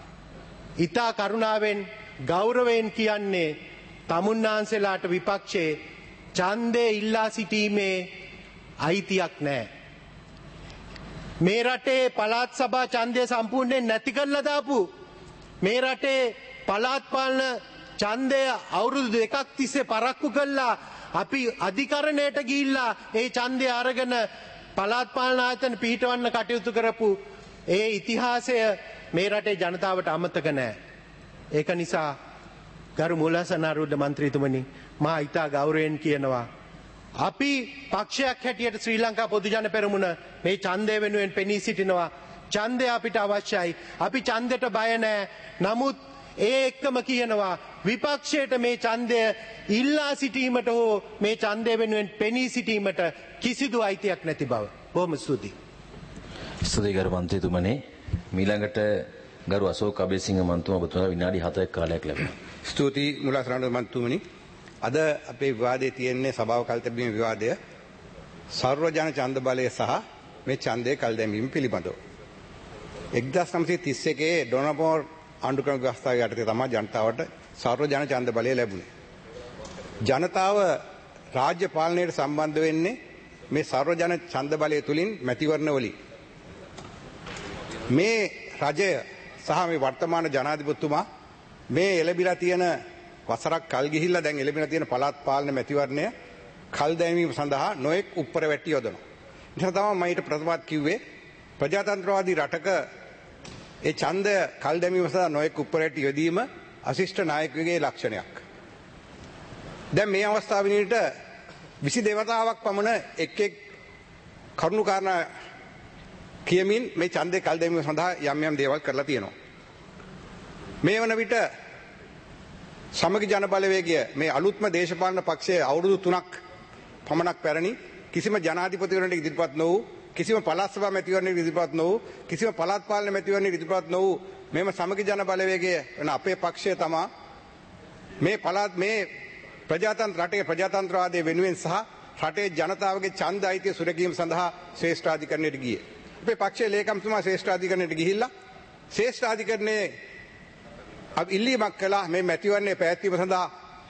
ඊතා කරුණාවෙන් ගෞරවයෙන් කියන්නේ තමුන්නාන්සේලාට විපක්ෂයේ ඡන්දේ ඉල්ලා සිටීමේ අයිතියක් නැහැ. මේ රටේ පළාත් සභා ඡන්දය සම්පූර්ණයෙන් නැති කරලා දාපු, මේ රටේ පළාත් පාලන ඡන්දය අවුරුදු දෙකක් තිස්සේ පරක්කු කළා අපි අධිකරණයට ගිහිල්ලා ඒ ඡන්දය අරගෙන පළාත් පාලන ආයතන පිහිටවන්න කටයුතු කරපු ඒ ඉතිහාසය මේ රටේ ජනතාවට අමතක නැහැ. ඒක නිසා ගරු මූලාසනාරූඪ මන්ත්‍රීතුමනි මා ඉතා ගෞරවයෙන් කියනවා අපි පක්ෂයක් හැටියට ශ්‍රී ලංකා පොදු ජන පෙරමුණ මේ ඡන්දය වෙනුවෙන් පෙනී සිටිනවා. ඡන්දය අපිට අවශ්‍යයි. අපි ඡන්දයට බය නැහැ. නමුත් ඒ එක්කම කියනවා විපක්ෂයට මේ ඡන්දය ඉල්ලා සිටීමට හෝ මේ ඡන්දය වෙනුවෙන් පෙනී සිටීමට කිසිදු අයිතියක් නැති බව. බොහොම ස්තුතියි. ස්තුතියි ගරු මන්ත්‍රීතුමනි. මීළඟට ගරු අශෝක අබේසිංහ මන්ත්‍රීතුමා ඔබතුමාට විනාඩි හතක කාලයක් ලැබෙනවා. ස්තුතියි මුලසරණ මන්ත්‍රීතුමනි. අද අපේ විවාදයේ තියෙන්නේ සභාව කල්තැබීම විවාදය සර්වජන ඡන්ද බලය සහ මේ ඡන්දයේ කල්දැමීම පිළිබඳව. එක්දාස් නවසිය තිස් එකේ ඩොනපෝර් ආණ්ඩුක්‍රම ව්‍යවස්ථාව යටතේ තමයි ජනතාවට සර්වජන ඡන්ද බලය ලැබුණේ. ජනතාව රාජ්‍ය පාලනයට සම්බන්ධ වෙන්නේ මේ සර්වජන ඡන්ද බලය තුලින් මැතිවරණ වලින්. මේ රජය සහ මේ වර්තමාන ජනාධිපතිතුමා මේ එළබිලා තියෙන වසරක් කල් ගිහිල්ලා දැන් එළබිලා තියෙන පළාත් පාලන මැතිවරණය කල් දැමීම සඳහා නොඑක් උප්පර වැටි යොදනවා. නිසා තමයි මම ඊට ප්‍රතිවාද කිව්වේ ප්‍රජාතන්ත්‍රවාදී රටක ඒ ඡන්දය කල් දැමීම සඳහා නොඑක් උප්පර වැටි යොදීම අශිෂ්ට නායකයෙකුගේ ලක්ෂණයක්. දැන් මේ අවස්ථාවෙනිට විසි දෙවතාවක් පමණ එක් එක් කරුණු කාරණා කියමින් මේ ඡන්දේ කල් දැමීම සඳහා යම් යම් දේවල් කරලා තියෙනවා. මේ වන විට සමගි ජන බලවේගය මේ අලුත්ම දේශපාලන පක්ෂයේ අවුරුදු තුනක් පමණක් පැරණි කිසිම ජනාධිපතිවරණයකට ඉදිරිපත් නොවූ කිසිම පළාත් සභා මැතිවරණයකට ඉදිරිපත් නොවූ කිසිම පළාත් පාලන මැතිවරණයකට ඉදිරිපත් නොවූ මෙම සමගි ජන බලවේගය වෙන අපේ පක්ෂය තමයි මේ පළාත් මේ ප්‍රජාතන්ත්‍ර රටේ ප්‍රජාතන්ත්‍රවාදයේ වෙනුවෙන් සහ රටේ ජනතාවගේ ඡන්ද අයිතිය සුරැකීම සඳහා ශ්‍රේෂ්ඨාධිකරණයට ගියේ. අපේ පක්ෂයේ ලේකම්තුමා ශ්‍රේෂ්ඨාධිකරණයට ගිහිල්ලා ශ්‍රේෂ්ඨාධිකරණයේ ඉල්ලීමක් කළා මේ මැතිවරණය පැවැත්වීම සඳහා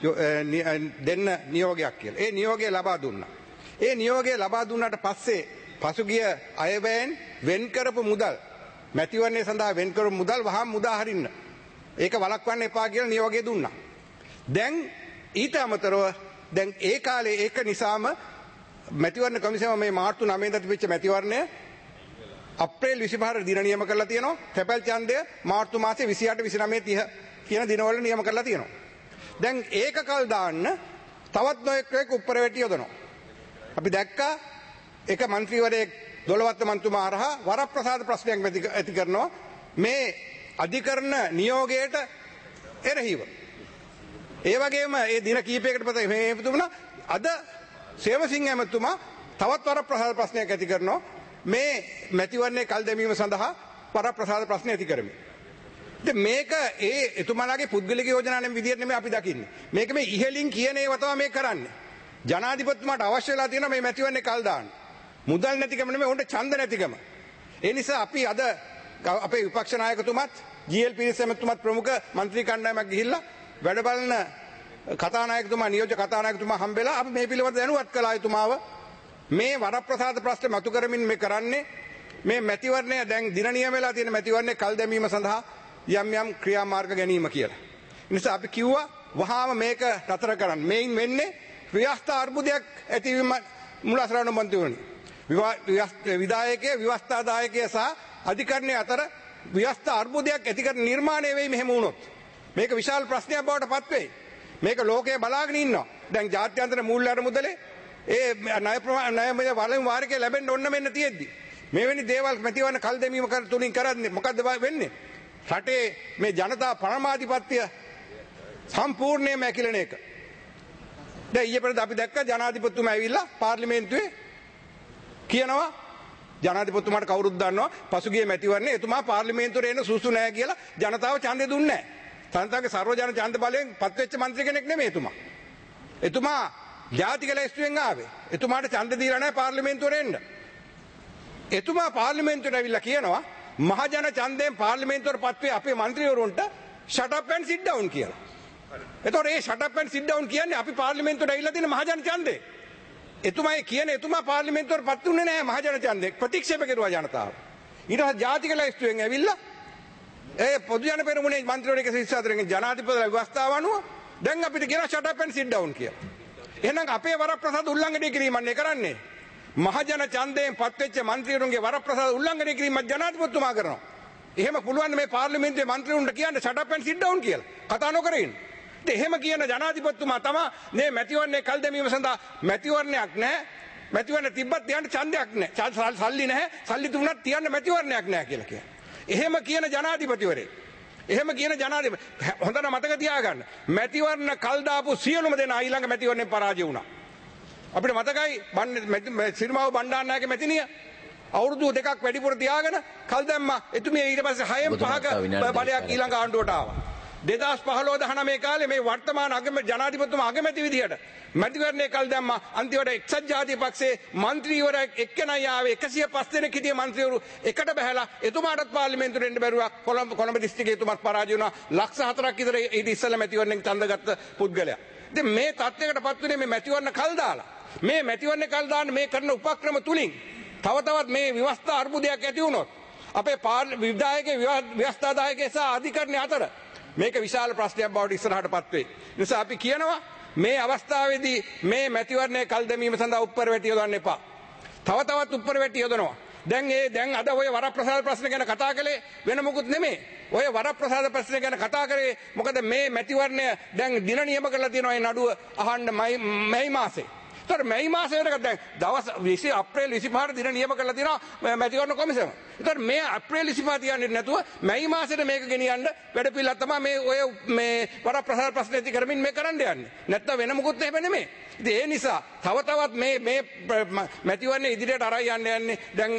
දෙන්න නියෝගයක් කියලා. ඒ නියෝගය ලබා දුන්නා. ඒ නියෝගය ලබා දුන්නාට පස්සේ පසුගිය අයවැයෙන් වෙන් කරපු මුදල් මැතිවරණය සඳහා වෙන් කරපු මුදල් වහාම මුදා හරින්න. ඒක වළක්වන්න එපා කියලා නියෝගය දුන්නා. දැන් ඊට අමතරව දැන් ඒ කාලේ ඒක නිසාම මැතිවරණ කොමිසම මේ මාර්තු නවයේදා තිබිච්ච මැතිවරණය අප්‍රේල් විසිපහ දින නියම කරලා තියෙනවා. තැපැල් ඡන්දය මාර්තු මාසේ විසිඅට විසිනවය තිහ කියන දිනවල නියම කරලා තියෙනවා. දැන් ඒක කල් දාන්න තවත් නොයෙක් උප්පර වැටි යොදනවා. අපි දැක්කා එක മന്ത്രിවරයෙක් දොළවත්ත මන්තුමා හරහා වරප්‍රසාද ප්‍රශ්නයක් ඇති කරනවා මේ අධිකරණ නියෝගයට එරෙහිව. ඒ වගේම ඒ දින කීපයකට පස්සේ මේ එතුමා අද සේවසිංහ එතුමා තවත් වරප්‍රසාද ප්‍රශ්නයක් ඇති කරනවා මේ මැතිවරණයේ කල් දැමීම සඳහා වරප්‍රසාද ප්‍රශ්න ඇති කරමින්. ඉතින් මේක ඒ එතුමාලාගේ පුද්ගලික යෝජනා නෙමෙයි විදියට නෙමෙයි අපි දකින්නේ. මේක මේ ඉහෙලින් කියන ඒවා තමයි මේ කරන්නේ. ජනාධිපතිතුමාට අවශ්‍ය වෙලා තියෙනවා මේ මැතිවරණේ කල් දාන්න. මුදල් නැතිකම නෙමෙයි උන්ට ඡන්ද නැතිකම. ඒ නිසා අපි අද අපේ විපක්ෂ නායකතුමත් ජී.එල්. පීරිස් එතුමත් ප්‍රමුඛ മന്ത്രി කණ්ඩායමක් ගිහිල්ලා වැඩ බලන කතානායකතුමා නියෝජ්‍ය කතානායකතුමා හම්බෙලා අපි මේ පිළිබඳව දැනුවත් කළා එතුමාව. මේ වරප්‍රසාද ප්‍රශ්න මතු කරමින් මේ කරන්නේ මේ මැතිවරණය දැන් දින නියම වෙලා තියෙන මැතිවරණේ කල් දැමීම සඳහා යම් යම් ක්‍රියාමාර්ග ගැනීම කියලා. ඒ නිසා අපි කිව්වා වහාම මේක නතර කරන්න. මේන් වෙන්නේ ව්‍යවස්ථා අර්බුදයක් ඇතිවීම මුලසරණ මන්ත්‍රීවරණි. විධායකයේ ව්‍යවස්ථාදායකයේ සහ අධිකරණයේ අතර ව්‍යවස්ථා අර්බුදයක් ඇති කර නිර්මාණය වෙයි මෙහෙම වුණොත්. මේක විශාල ප්‍රශ්නයක් බවට පත් වෙයි. මේක ලෝකයේ බලාගෙන ඉන්නවා. දැන් ජාත්‍යන්තර මූල්‍ය අරමුදලේ ඒ ණය ප්‍රමාණය ණය වලින් වාරිකේ ලැබෙන්න ඕන මෙන්න තියෙද්දි මෙවැනි දේවල් මැතිවරණ කල් දැමීම කර තුලින් කරන්නේ මොකද්ද වෙන්නේ? රටේ මේ ජනතා පරමාධිපත්‍ය සම්පූර්ණයෙන්ම ඇකිලෙන එක. දැන් ඊයේ පෙරේද අපි දැක්ක ජනාධිපතිතුමා ඇවිල්ලා පාර්ලිමේන්තුවේ කියනවා ජනාධිපතිතුමාට කවුරුත් දන්නවා පසුගිය මැතිවරණේ එතුමා පාර්ලිමේන්තුවට එන්න සුසු නැහැ කියලා ජනතාව ඡන්දය දුන්නේ නැහැ. තනතාවගේ සර්වජන ඡන්ද බලයෙන් පත්වෙච්ච മന്ത്രി කෙනෙක් නෙමෙයි එතුමා. එතුමා ජාතික ලැයිස්තුවෙන් ආවේ. එතුමාට ඡන්ද දීලා නැහැ පාර්ලිමේන්තුවට එන්න. එතුමා පාර්ලිමේන්තුවට ඇවිල්ලා කියනවා මහජන ඡන්දයෙන් පාර්ලිමේන්තුවට පත්වේ අපේ മന്ത്രിවරුන්ට shut up and sit down කියලා. එතකොට මේ shut up and sit down කියන්නේ අපි පාර්ලිමේන්තුවට ඇවිල්ලා තියෙන මහජන ඡන්දේ. එතුමා කියන්නේ එතුමා පාර්ලිමේන්තුවට පත් වුණේ නැහැ මහජන ඡන්දේ. ප්‍රතික්ෂේප කෙරුවා ජනතාව. ඊට පස්සේ ජාතික ලැයිස්තුවෙන් ඇවිල්ලා ඒ පොදු ජන පෙරමුණේ മന്ത്രിවරු එක සිස්සාතරෙන් ජනාධිපති ව්‍යවස්ථාව අනුව දැන් අපිට කියන shut up and sit down කියලා. එහෙනම් අපේ වරප්‍රසාද උල්ලංඝනය කිරීමන්නේ කරන්නේ. මහජන ඡන්දයෙන් පත්වෙච්ච മന്ത്രിවරුන්ගේ වරප්‍රසාද උල්ලංඝනය කිරීමක් ජනාධිපතිතුමා කරනවා. එහෙම පුළුවන් මේ පාර්ලිමේන්තුවේ മന്ത്രിවරුන්ට කියන්න shut up and sit down කියලා. කතා නොකර ඉන්න. ඉතින් එහෙම කියන ජනාධිපතිතුමා තමයි මේ මැතිවරණේ කල් දැමීම සඳහා මැතිවරණයක් නැහැ. මැතිවරණ තිබ්බත් තියන්න ඡන්දයක් නැහැ. සල්ලි නැහැ. සල්ලි දුන්නත් තියන්න මැතිවරණයක් නැහැ කියලා කියනවා. එහෙම කියන ජනාධිපතිවරේ. එහෙම කියන ජනාධිපති හොඳට මතක තියාගන්න. මැතිවරණ කල් දාපු සියලුම දෙනා ඊළඟ මැතිවරණයෙන් පරාජය වුණා. අපිට මතකයි සිරිමාව බණ්ඩාරනායක මැතිනිය අවුරුදු දෙකක් වැඩිපුර තියාගෙන කල් දැම්මා. එතුමිය ඊට පස්සේ හයෙන් පහක බලයක් ඊළඟ ආණ්ඩුවට ආවා. දෙදහස් පහළොව දහනවය කාලේ මේ වර්තමාන ජනාධිපතිතුමා අගමැති විදියට මැතිවරණය කල් දැම්මා. අන්තිමට එක්සත් ජාතික පක්ෂයේ മന്ത്രിවරයෙක් එක්කෙනයි ආවේ. එකසිය පහ දෙනෙක් හිටිය മന്ത്രിවරු එකට බහැලා එතුමාටත් පාර්ලිමේන්තුවට එන්න බැරුවා. කොළඹ කොළඹ දිස්ත්‍රික්කයේ එතුමාත් පරාජය වුණා. ලක්ෂ හතරක් විතර ඊට ඉස්සෙල්ලා මැතිවරණයෙන් ඡන්දගත්ත පුද්ගලයා. ඉතින් මේ තත්ත්වයකටපත් වුණේ මේ මැතිවරණ කල් දාලා. මේ මැතිවරණ කල් දාන්න මේ කරන උපක්‍රම තුලින් තව තවත් මේ ව්‍යවස්ථා අර්බුදයක් ඇති වුණොත් අපේ විධායකගේ ව්‍යවස්ථාදායකගේ සහ අධිකරණ අතර මේක විශාල ප්‍රශ්නයක් බවට ඉස්සරහටපත් වෙයි. නිසා අපි කියනවා මේ අවස්ථාවේදී මේ මැතිවරණයේ කල් දැමීම සඳහා උප්පරවැටි යොදන්න එපා. තව තවත් උප්පරවැටි යොදනවා. දැන් ඒ දැන් අද ඔය වරප්‍රසාද ප්‍රශ්න ගැන කතා කළේ වෙන මොකුත් නෙමෙයි. ඔය වරප්‍රසාද ප්‍රශ්න ගැන කතා කරේ මොකද මේ මැතිවරණය දැන් දින නියම කරලා තියෙනවා ඒ නඩුව අහන්න මැයි මාසේ. ඒතර මැයි මාසේ වෙනකන් දැන් දවස් විසි අප්‍රේල් විසිපහට දින නියම කරලා තියෙනවා මැතිවරණ කොමිසම. ඒතර මේ අප්‍රේල් විසිපහ තියන්නේ නැතුව මැයි මාසෙට මේක ගෙනියන්න වැඩපිළිවෙල තමයි මේ ඔය මේ වරප්‍රසාද ප්‍රශ්න ඇති කරමින් මේ කරන්න යන්නේ. නැත්තම් වෙන මොකුත් එහෙම නෙමෙයි. ඉතින් ඒ නිසා තව තවත් මේ මේ මැතිවරණ ඉදිරියට අරයි යන්න යන්නේ දැන්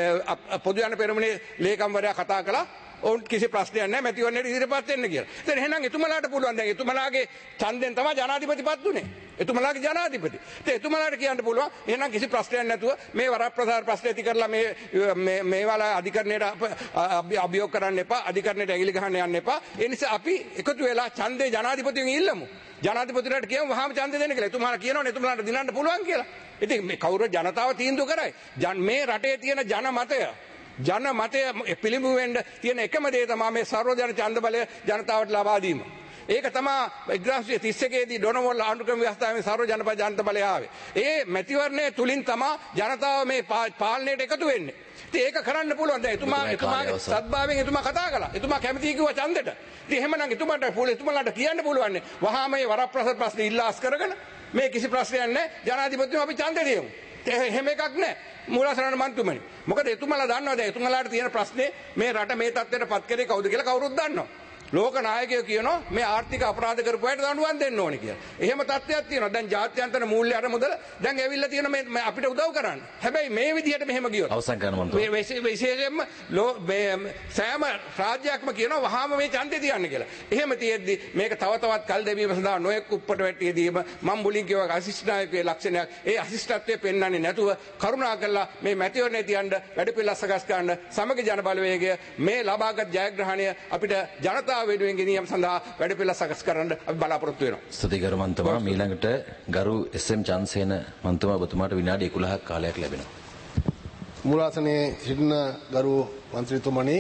පොදු ජන පෙරමුණේ ලේකම්වරයා කතා කළා. ඔවුන් කිසි ප්‍රශ්නයක් නැහැ මැතිවරණයට ඉදිරියපත් වෙන්න කියලා. ඉතින් එහෙනම් එතුමලාට පුළුවන් දැන් එතුමලාගේ ඡන්දෙන් තමයි ජනාධිපතිපත් උනේ. එතුමලාගේ ජනාධිපති. ඉතින් එතුමලාට කියන්න පුළුවන් එහෙනම් කිසි ප්‍රශ්නයක් නැතුව මේ වරප්‍රසාද ප්‍රශ්න ඇති කරලා මේ මේ මේවල අධිකරණයට අභියෝග කරන්න එපා. අධිකරණයට ඇගිලි ගහන්න යන්න එපා. ඒ නිසා අපි එකතු වෙලා ඡන්දේ ජනාධිපතිගෙන් ඉල්ලමු. ජනාධිපතිට කියමු වහාම ඡන්දේ දෙන්න කියලා. එතුමාලා කියනවනේ එතුමලාට දිනන්න පුළුවන් කියලා. ඉතින් මේ කවුරු ජනතාව තීන්දුව කරයි. මේ රටේ තියෙන ජනමතය ජන මතය පිළිඹු වෙන්න තියෙන එකම දේ තමයි මේ සර්වජන ඡන්ද බලය ජනතාවට ලබා දීම. ඒක තමයි එක්දාස් තිස් එකේදී ඩොනවල් ආණ්ඩුක්‍රම ව්‍යවස්ථාවේ සර්වජන ජනත බලය ආවේ. ඒ මැතිවරණය තුලින් තමයි ජනතාව මේ පාලනයට එකතු වෙන්නේ. ඉතින් ඒක කරන්න පුළුවන්. දැන් එතුමා එතුමාගේ සත්භාවයෙන් එතුමා කතා කළා. එතුමා කැමතියි කිව්වා ඡන්දෙට. ඉතින් එහෙමනම් එතුමාට පුළුවන් එතුමාලට කියන්න පුළුවන් වහාම මේ වරප්‍රසාද ප්‍රශ්න ඉල්ලාස් කරගෙන මේ කිසි ප්‍රශ්නයක් නැහැ ජනාධිපතිතුමා අපි ඡන්දෙ දෙමු. එහෙම එකක් නැහැ. මූලසරණ මන්තුමනි. මොකද එතුමාලා දන්නවද එතුමාලාට තියෙන ප්‍රශ්නේ මේ රට මේ තත්ත්වයට පත් කරේ කවුද කියලා කවුරුත් දන්නවා. ලෝක නායකයෝ කියනවා මේ ආර්ථික අපරාධ කරපු අයට දඬුවම් දෙන්න ඕනේ කියලා. එහෙම තත්ත්වයක් තියෙනවා. දැන් ජාත්‍යන්තර මූල්‍ය අරමුදල දැන් ඇවිල්ලා තියෙන මේ අපිට උදව් කරන්න. හැබැයි මේ විදිහට මෙහෙම ගියොත් අවසන් කරන මන්තුමනි. මේ විශේෂයෙන්ම සෑම රාජ්‍යයක්ම කියනවා වහාම මේ ඡන්දේ තියන්න කියලා. එහෙම තියෙද්දි මේක තව තවත් කල් දැමීම සඳහා නොයෙක් උප්පට වැටියදීම මම් මුලින් කිව්වා අසිස්ට් නායකයේ ලක්ෂණයක්. ඒ අසිස්ට්ත්වයේ පෙන්වන්නේ නැතුව කරුණා කරලා මේ මැතිවරණේ තියන්න වැඩපිළිවෙල සකස් කරන්න සමග ජන බලවේගය මේ ලබාගත් ජයග්‍රහණය අපිට ජනතාව වෙනුවෙන් ගෙනියම සඳහා වැඩපිළිවෙල සකස් කරන්න අපි බලාපොරොත්තු වෙනවා. ස්තුතියි ගරු මන්තුමා. ඊළඟට ගරු එස්.එම්. චන්සේන මන්තුමා ඔබතුමාට විනාඩි එකොළහක් කාලයක් ලැබෙනවා. මූලාසනයේ සිටින ගරු මන්ත්‍රීතුමනි,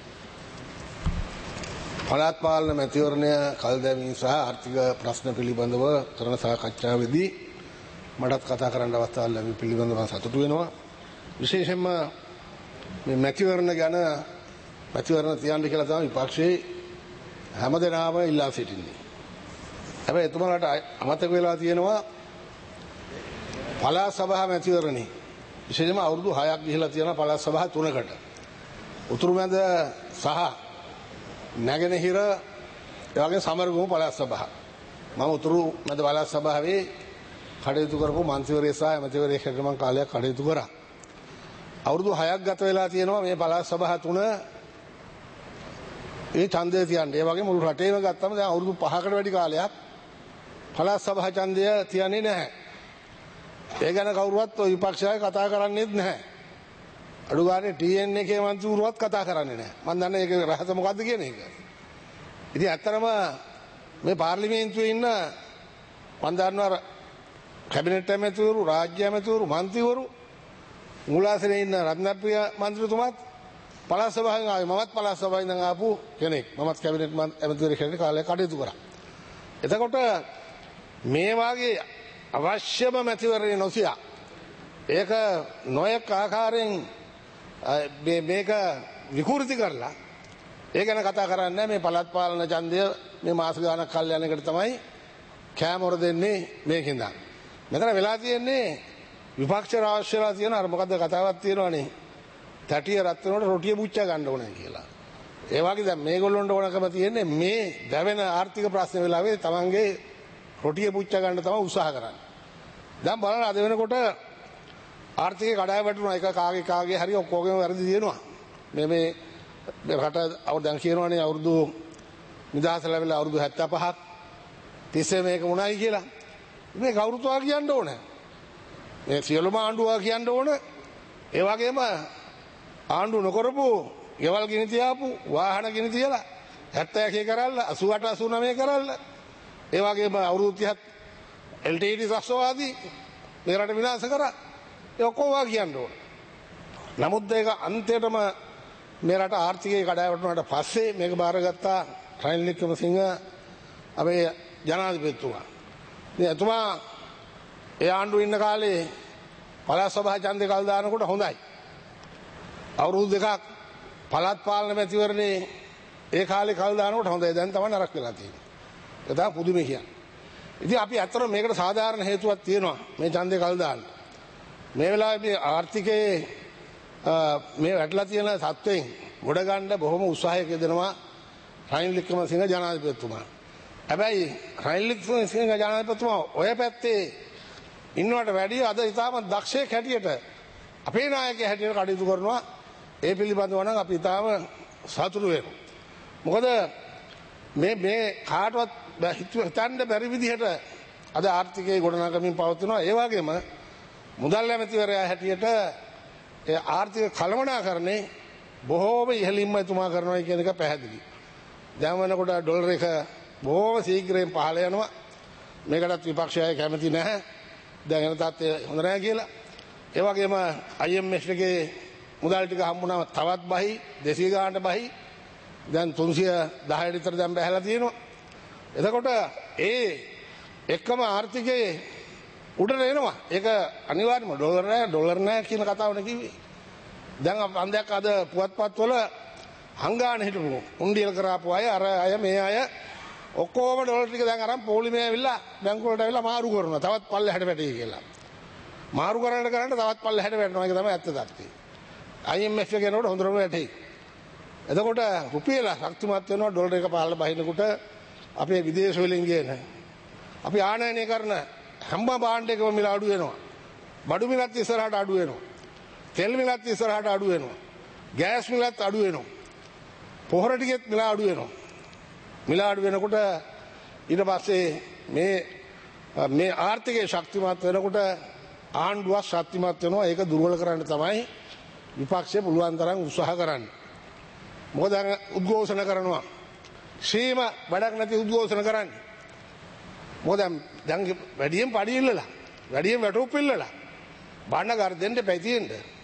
පළාත් පාලන මැතිවරණය කල් දැමීම සහ ආර්ථික ප්‍රශ්න පිළිබඳව කරන සාකච්ඡාවේදී මටත් කතා කරන්න අවස්ථාවක් ලැබී පිළිබඳව මම සතුටු වෙනවා. විශේෂයෙන්ම මේ මැතිවරණ ගැන මැතිවරණ තියන්න කියලා තමයි විපක්ෂයේ හැමදෙනාම ඉල්ලා සිටින්නේ. හැබැයි එතුමාලට අමතක වෙලා තියෙනවා පළාත් සභා මැතිවරණේ විශේෂයෙන්ම අවුරුදු හයක් ගිහිලා තියෙනවා පළාත් සභා තුනකට. උතුරුමැද සහ නැගෙනහිර ඒ වගේ සමරගමු පළාත් සභා. මම උතුරුමැද පළාත් සභාවේ කටයුතු කරපු මන්ත්‍රීවරයෙක් සහ ඇමතිවරයෙක් හැටියට මම කාලයක් කටයුතු කරා. අවුරුදු හයක් ගත වෙලා තියෙනවා මේ පළාත් සභා තුන ඒ ඡන්දය තියන්නේ. ඒ වගේ මුළු රටේම ගත්තම දැන් අවුරුදු පහකට වැඩි කාලයක් පළාත් සභා ඡන්දය තියන්නේ නැහැ. ඒ ගැන කවුරුවත් ඔය විපක්ෂය කතා කරන්නේත් නැහැ. අඩු ගානේ ටී එන් එකේ මන්ත්‍රීවරුවත් කතා කරන්නේ නැහැ. මම දන්නේ ඒක රහස මොකද්ද කියන එක. ඉතින් ඇත්තටම මේ පාර්ලිමේන්තුවේ ඉන්න මම දන්නවා කැබිනට් ඇමතිවරු, රාජ්‍ය ඇමතිවරු, මන්ත්‍රීවරු, මූලාසනයේ ඉන්න රත්නප්‍රිය මන්ත්‍රීතුමාත් පළාත් සභාවෙන් ආවේ. මමත් පළාත් සභාවෙන් ඉඳන් ආපු කෙනෙක්. මමත් කැබිනට් ඇමතිවරයෙක් හැටියට කාලයක් කටයුතු කරා. එතකොට මේ වාගේ අවශ්‍යම මැතිවරණය නොසියා ඒක නොයෙක් ආකාරයෙන් මේක විකෘති කරලා ඒ ගැන කතා කරන්නේ මේ පළාත් පාලන ඡන්දය මේ මාස ගානක් කල් යන එකට තමයි කැමර දෙන්නේ මේකෙන්ද. මෙතන වෙලා තියෙන්නේ විපක්ෂ රාශියලා තියෙන අර මොකද්ද කතාවක් තියෙනවනේ තැටිය රත් වෙනකොට රොටිය බුච්චා ගන්න ඕනේ කියලා. ඒ වගේ දැන් මේගොල්ලොන්ට ඕනකම තියෙන්නේ මේ දැවෙන ආර්ථික ප්‍රශ්න වෙලාවේ තමන්ගේ රොටිය පුච්ච ගන්න තමයි උත්සාහ කරන්නේ. දැන් බලන්න අද වෙනකොට ආර්ථිකය කඩාය වැටුණා. එක කාගේ කාගේ හරි ඔක්කොගේම වැරදි තියෙනවා. මේ මේ රට දැන් කියනවානේ අවුරුදු නිදහස ලැබිලා අවුරුදු හැත්තෑ පහක් තිස්සේ මේක වුණයි කියලා. මේ කවුරුතුවා කියන්න ඕනේ. මේ සියලුම ආණ්ඩුවා කියන්න ඕනේ. ඒ වගේම ආණ්ඩු නොකරපු ගෙවල් ගිනි තියාපු වාහන ගිනි තියලා හැත්තෑ එකේ කරල්ලා අසූ අට අසූ නවය කරල්ලා ඒ වගේම අවුරුදු තිහක් එල් ටී ටී ත්‍රස්තවාදී මේ රට විනාශ කරා. ඒ ඔක්කොම කියන්න ඕනේ. නමුත් ඒක අන්තිමටම මේ රට ආර්ථිකය කඩා වැටුණාට පස්සේ මේක බාරගත්තා රනිල් වික්‍රමසිංහ අපේ ජනාධිපතිතුමා. ඉතින් එතුමා ඒ ආණ්ඩුවේ ඉන්න කාලේ පළාත් සභා ඡන්දේ කල් දානකොට හොඳයි. අවුරුදු දෙකක් පළාත් පාලන මැතිවරණේ ඒ කාලේ කල් දානකොට හොඳයි. දැන් තමයි නරක වෙලා තියෙන්නේ. ඒක තමයි පුදුමේ කියන්නේ. ඉතින් අපි අතර මේකට සාධාරණ හේතුවක් තියෙනවා මේ ඡන්දේ කල් දාන්න. මේ වෙලාවේ මේ ආර්ථිකයේ මේ වැටලා තියෙන සත්වෙන් ගොඩ ගන්න බොහොම උත්සාහයක යෙදෙනවා රනිල් වික්‍රමසිංහ ජනාධිපතිතුමා. හැබැයි රනිල් වික්‍රමසිංහ ජනාධිපතිතුමා ඔය පැත්තේ ඉන්නවට වැඩිය අද ඉතාම දක්ෂයෙක් හැටියට අපේ නායකයා හැටියට කටයුතු කරනවා. ඒ පිළිබඳව නම් අපි ඉතාම සතුටු වෙනවා. මොකද මේ මේ කාටවත් හිතන්න බැරි විදිහට අද ආර්ථිකයේ ගොඩනගමින් පවතිනවා. ඒ වගේම මුදල් ඇමතිවරයා හැටියට ඒ ආර්ථික කළමනාකරණය බොහෝම ඉහළින්ම එතුමා කරනවා කියන එක පැහැදිලි. දැන් වෙනකොට ඩොලර් එක බොහෝම ශීඝ්‍රයෙන් පහළ යනවා. මේකටත් විපක්ෂය කැමති නැහැ. දැන් එන තාත්තේ හොඳ නැහැ කියලා. ඒ වගේම ආයි එම් එෆ් එකේ මුදල් ටික හම්බුනම තවත් බහි දෙසීය ගානට බහි. දැන් තුන්සිය දහයට විතර දැන් බැහැලා තියෙනවා. එතකොට ඒ එක්කම ආර්ථිකයේ උඩට එනවා. ඒක අනිවාර්යයෙන්ම ඩොලර් නැහැ ඩොලර් නැහැ කියන කතාවනේ කිව්වේ. දැන් මම දැක්ක අද පුවත්පත්වල හංගාන හිටපු උණ්ඩියල් කරාපු අය අර අය මේ අය ඔක්කොම ඩොලර් ටික දැන් අරන් පොලිමේ ඇවිල්ලා බැංකුවලට ඇවිල්ලා මාරු කරනවා. තවත් පල්ලෙහාට වැටේ කියලා. මාරු කරන්න කරන්න තවත් පල්ලෙහාට වැටෙනවා. ඒක තමයි ඇත්ත තත්ත්වය. ආයි එම් එෆ් එකේනකොට හොඳටම වැටේ. එතකොට රුපියල ශක්තිමත් වෙනවා ඩොලර් එක පහළ බහිනකොට අපේ විදේශ වලින් ගේන අපි ආනයනය කරන හැම භාණ්ඩයකම මිල අඩු වෙනවා. බඩු මිලත් ඉස්සරහට අඩු වෙනවා. තෙල් මිලත් ඉස්සරහට අඩු වෙනවා. ගෑස් මිලත් අඩු වෙනවා. පොහොර ටිකෙත් මිල අඩු වෙනවා. මිල අඩු වෙනකොට ඊට පස්සේ මේ මේ ආර්ථිකයේ ශක්තිමත් වෙනකොට ආණ්ඩුවක් ශක්තිමත් වෙනවා. ඒක දුර්වල කරන්න තමයි විපක්ෂය පුළුවන් තරම් උත්සාහ කරන්නේ. මොකද උද්ඝෝෂණ කරනවා. සීම වැඩක් නැති උද්ඝෝෂණ කරන්නේ. මොකද දැන් වැඩියෙන් පඩි ඉල්ලලා වැඩියෙන් වැටුප් ඉල්ලලා භාණ්ඩකාර දෙන්න පැතියෙන්න.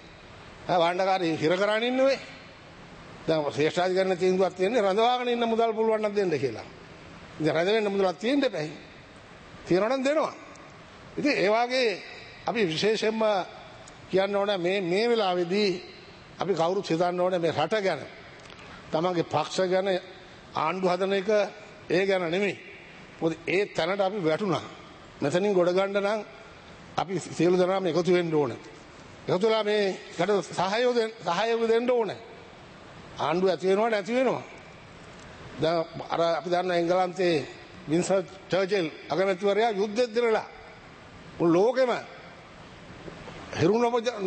ආ භාණ්ඩකාරී හිර කරගෙන ඉන්නේ. දැන් ශ්‍රේෂ්ඨාධිකරණ තීන්දුවක් තියෙන්නේ රඳවාගෙන ඉන්න මුදල් පුළුවන් නම් දෙන්න කියලා. ඉතින් රඳ වෙන්න මුදලක් තියෙන්න බෑ. තියනවා නම් දෙනවා. ඉතින් ඒ වාගේ අපි විශේෂයෙන්ම කියන්න ඕනේ මේ මේ වෙලාවේදී අපි කවුරුත් හිතන්න ඕනේ මේ රට ගැන. තමන්ගේ පක්ෂ ගැන ආණ්ඩු හදන එක ඒ ගැන නෙමෙයි. මොකද ඒ තැනට අපි වැටුණා. මෙතනින් ගොඩ ගන්න නම් අපි සියලු දෙනාම එකතු වෙන්න ඕනේ. එකතු වෙලා මේකට සහයෝග සහයෝග දෙන්න ඕනේ. ආණ්ඩුව ඇති වෙනවා නැති වෙනවා. දැන් අර අපි දන්න එංගලන්තයේ වින්සන් චර්චිල් අගමැතිවරයා යුද්ධෙත් දිනලා මුළු ලෝකෙම හිරුණ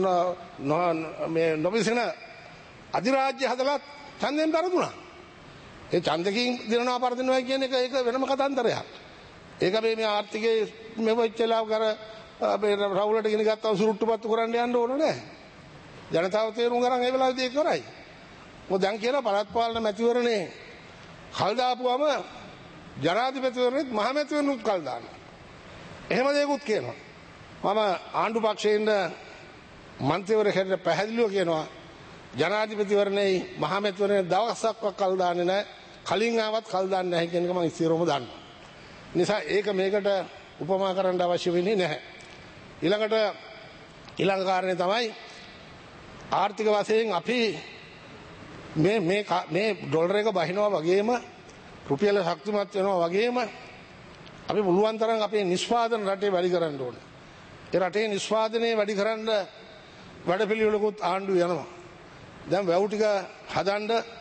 මේ නොබිසෙන අධිරාජ්‍ය හදලා ඡන්දෙන් පරදුනා. ඒ ඡන්දකින් දිනනවා පරදිනවා කියන එක ඒක වෙනම කතන්දරයක්. ඒක මේ මේ ආර්ථිකයේ මෙවෙච්චලා කර අපේ රවුලට ගෙන ගත්තව සුරුට්ටුපත්තු කරන්න යන්න ඕන නෑ. ජනතාව තේරුම් ගන්න ඒ වෙලාවේදී ඒක කරයි. මොකද දැන් කියලා පළාත් පාලන මැතිවරණේ කල් දාපුවම ජනාධිපතිවරණෙත් මහ මැතිවරණුත් කල් දානවා. එහෙම දේකුත් කියනවා. මම ආණ්ඩු පක්ෂයෙන් මන්ත්‍රීවරයෙක් හැටියට පැහැදිලිව කියනවා ජනාධිපතිවරණේ මහ මැතිවරණේ දවසක්වත් කල් දාන්නේ නැහැ. කලින් ආවත් කල් දාන්නේ නැහැ කියන එක මම ඉස්සරහම දන්නවා. නිසා ඒක මේකට උපමා කරන්න අවශ්‍ය වෙන්නේ නැහැ. ඊළඟට ඊළඟ කාරණේ තමයි ආර්ථික වශයෙන් අපි මේ මේ මේ ඩොලර් එක බහිනවා වගේම රුපියල ශක්තිමත් වෙනවා වගේම අපි පුළුවන් තරම් අපේ නිෂ්පාදන රටේ වැඩි කරන්න ඕනේ. ඒ රටේ නිෂ්පාදනය වැඩි කරන්න වැඩපිළිවෙලකුත් ආණ්ඩුව යනවා. දැන් වැව් ටික හදන්න